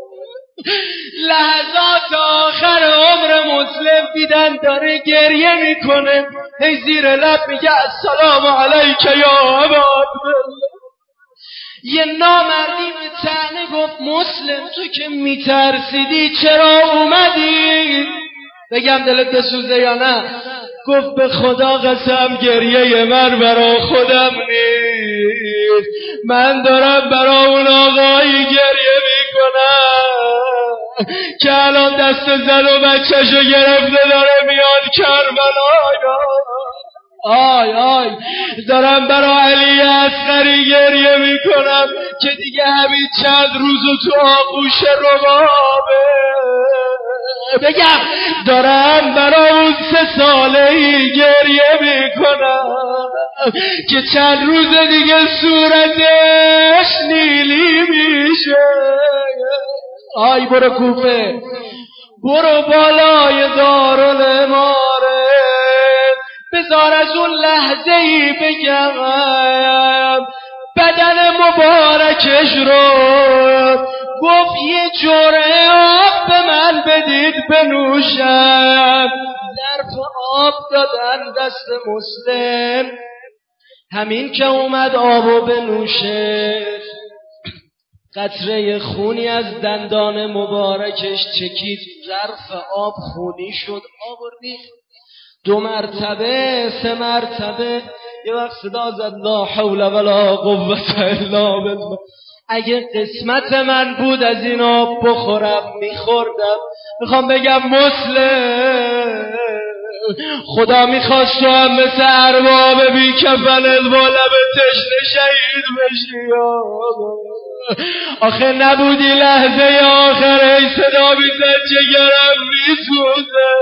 لحظات آخر عمر مسلم دیدن داره گریه میکنه هی زیر لب میگه السلام علیک یا ابا عبدالله یه نامردی به طعنه گفت مسلم تو که میترسیدی چرا اومدی بگم دلت بسوزه یا نه گفت به خدا قسم گریه من برا خودم نیست من دارم برا اون آقایی گریه میکنم که الان دست زن و بچهشو گرفته داره میاد کربلا آی آی دارم برا علی اصغری گریه میکنم که دیگه همین چند روزو تو آغوش ربابه. بگم دارم برا اون سه سالهی گریه میکنم که چند روز دیگه صورتش نیلی میشه. آی برو کوفه، برو بالای دارالاماره، بذار از اون لحظه ای بگم بدن مبارکش رو گفت یه جرعه آب به من بدید بنوشم. ظرف آب دادن دست مسلم، همین که اومد آبو بنوشه قطره خونی از دندان مبارکش چکید، ظرف آب خونی شد، آب ریخت دو مرتبه سه مرتبه. یه وقت صدا زد لا حول ولا قوة الا بالله. اگه قسمت من بود از این آب بخورم میخوردم. میخوام بگم مسلم خدا میخواست تو هم مثل ارباب بی کفن با لب تشنه شهید بشی. آخه نبودی لحظه آخر ای صدا میزد جگرم میسوزه.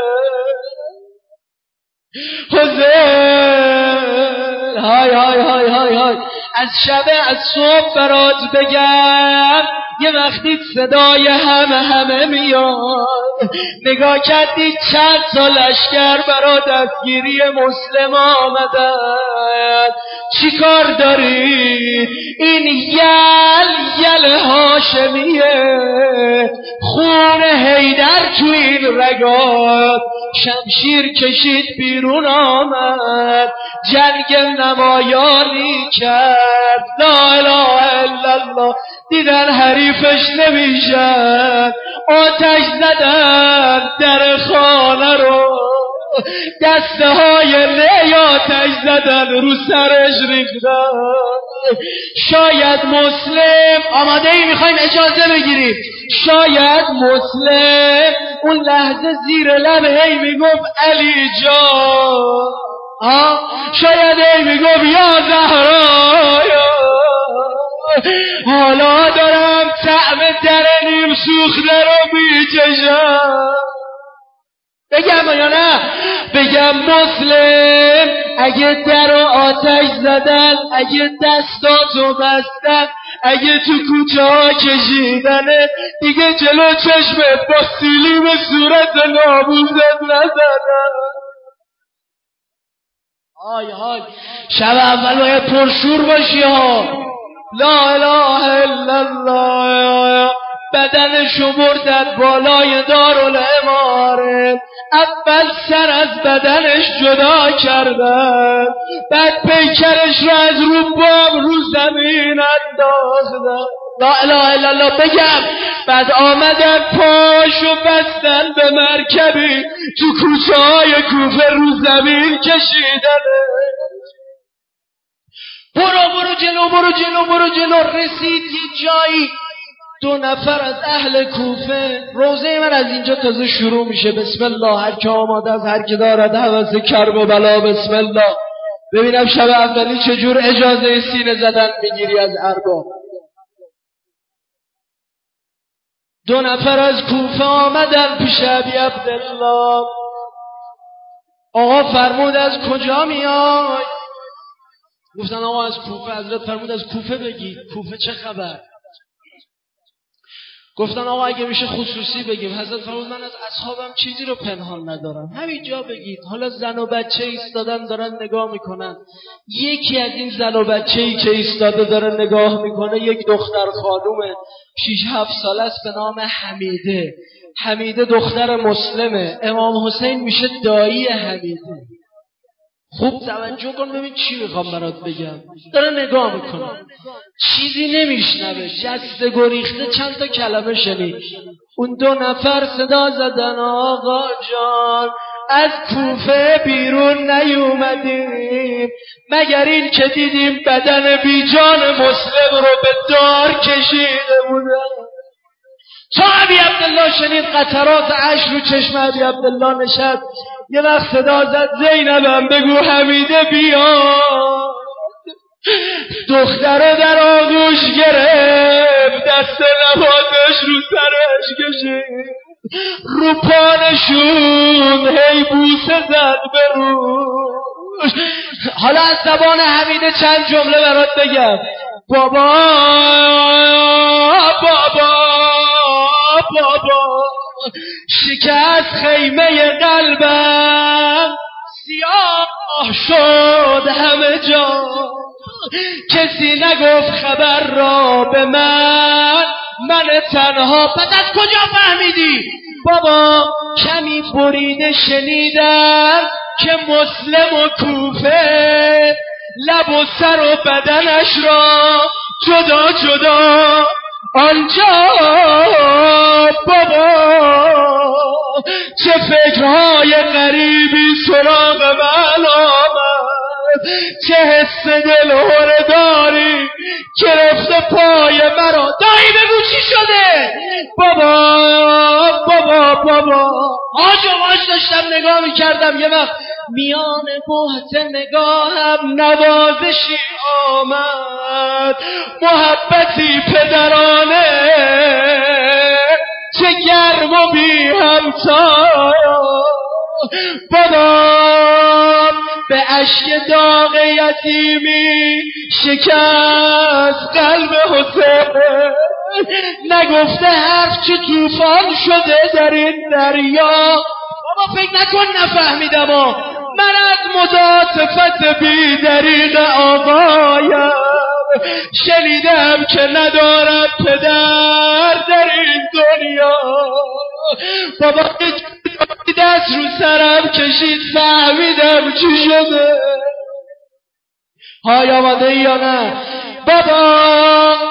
حسین های های های های های از شب از صبح برات بگم یه وقتی صدای همه همه میاد، نگاه کردی چند تا لشکر برا دستگیری مسلم آمدن، چی کار داری؟ این یل یل هاشمیه، خون حیدر تو این رگات، شمشیر کشید بیرون آمد، جنگ نمایانی کرد. لا اله الا الله. دیدن حریفش نمیشن، آتش زدن در خانه رو، دسته های لی آتش زدن رو سرش ریختن. شاید مسلم آماده ای میخوایم اجازه بگیریم، شاید مسلم اون لحظه زیر لب هی میگفت علی جان، ها شاید هی میگفت یا زهرا، حالا دارم طعم در نیم سوخته رو میچشم. بگم یا نه؟ بگم مسلم اگه در و آتش زدن، اگه دستاتو بستن، اگه تو کوچه ها کشیدنه، دیگه جلو چشمت با سیلی به صورت ناموزت نزدن. آی آی شب اول باید پرشور باشی ها. لا اله الا الله. بدنشو بردن بالای دارالاماره، اول سر از بدنش جدا کردن، بعد پیکرش رو از رو بام رو زمین انداختن. لا اله الا الله. بگم بعد آمدن پاشو بستن به مرکبی تو کوچه های کوفه رو زمین کشیدنه. برو برو جلو برو جلو برو جلو. رسید یه جایی دو نفر از اهل کوفه، روزه من از اینجا تازه شروع میشه. بسم الله. هر که آماده از هر که دارد هوس کرب و بلا بسم الله. ببینم شب اولی چجور اجازه سینه زدن میگیری از ارباب. دو نفر از کوفه آمدن پیش ابی عبدالله. آقا فرمود از کجا میای؟ گفتن آقا از کوفه. حضرت فرمود از کوفه بگید، کوفه چه خبر؟ گفتن آقا اگه میشه خصوصی بگیم. حضرت فرمود من از اصحابم چیزی رو پنهان ندارم، همین جا بگید. حالا زن و بچه ایستادن دارن نگاه میکنن. یکی از این زن و بچه‌ای که ایستاده داره نگاه میکنه یک دختر خانومه شش هفت ساله است به نام حمیده. حمیده دختر مسلمه. امام حسین میشه دایی حمیده. خوب توجه کن ببین چی میخوام برات بگم. داره نگاه میکنه، چیزی نمیشنوه، جسته گریخته چند تا کلمه شنید. اون دو نفر صدا زدن آقا جان از کوفه بیرون نیومدیم مگر این که دیدیم بدن بیجان مسلم رو به دار کشیده بودن. تا ابی عبدالله شنید قطرات اشک رو چشم ابی عبدالله نشد. یه وقت صدا زد زینبم بگو حمیده بیاد. دختره در آغوش گرفت، دست نوازش رو سرش کشید، رو پانشون هی بوسه زد به روش. حالا از زبان حمیده چند جمله برات بگم. بابا بابا بابا شکست خیمه قلبم، سیاه شد همه جا، کسی نگفت خبر را به من، من تنها. پس از کجا فهمیدی؟ بابا کمی بریده شنیدم که مسلم و کوفه لب و سر و بدنش را جدا جدا آنجا. بابا چه فکرهای غریبی سراغ من آمد، چه حس دلهره داری گرفته پای مرا. دایی بگو چی شده؟ بابا بابا بابا آج و آج داشتم نگاه میکردم، یه وقت میان بحت نگاهم نوازشی آمد، محبتی پدرانه چه گرم و بی همتا. بابا به اشک داغ یتیمی شکست قلب حسین، نگفته حرف چه طوفان شده در این دریا. بابا فکر نکن نفهمیدم ها، من از مداطفت بی دریغ آقایم شنیدم که ندارد پدر در این دنیا. بابا دست رو سرم کشید، فهمیدم چی شده. های آماده یا نه؟ بابا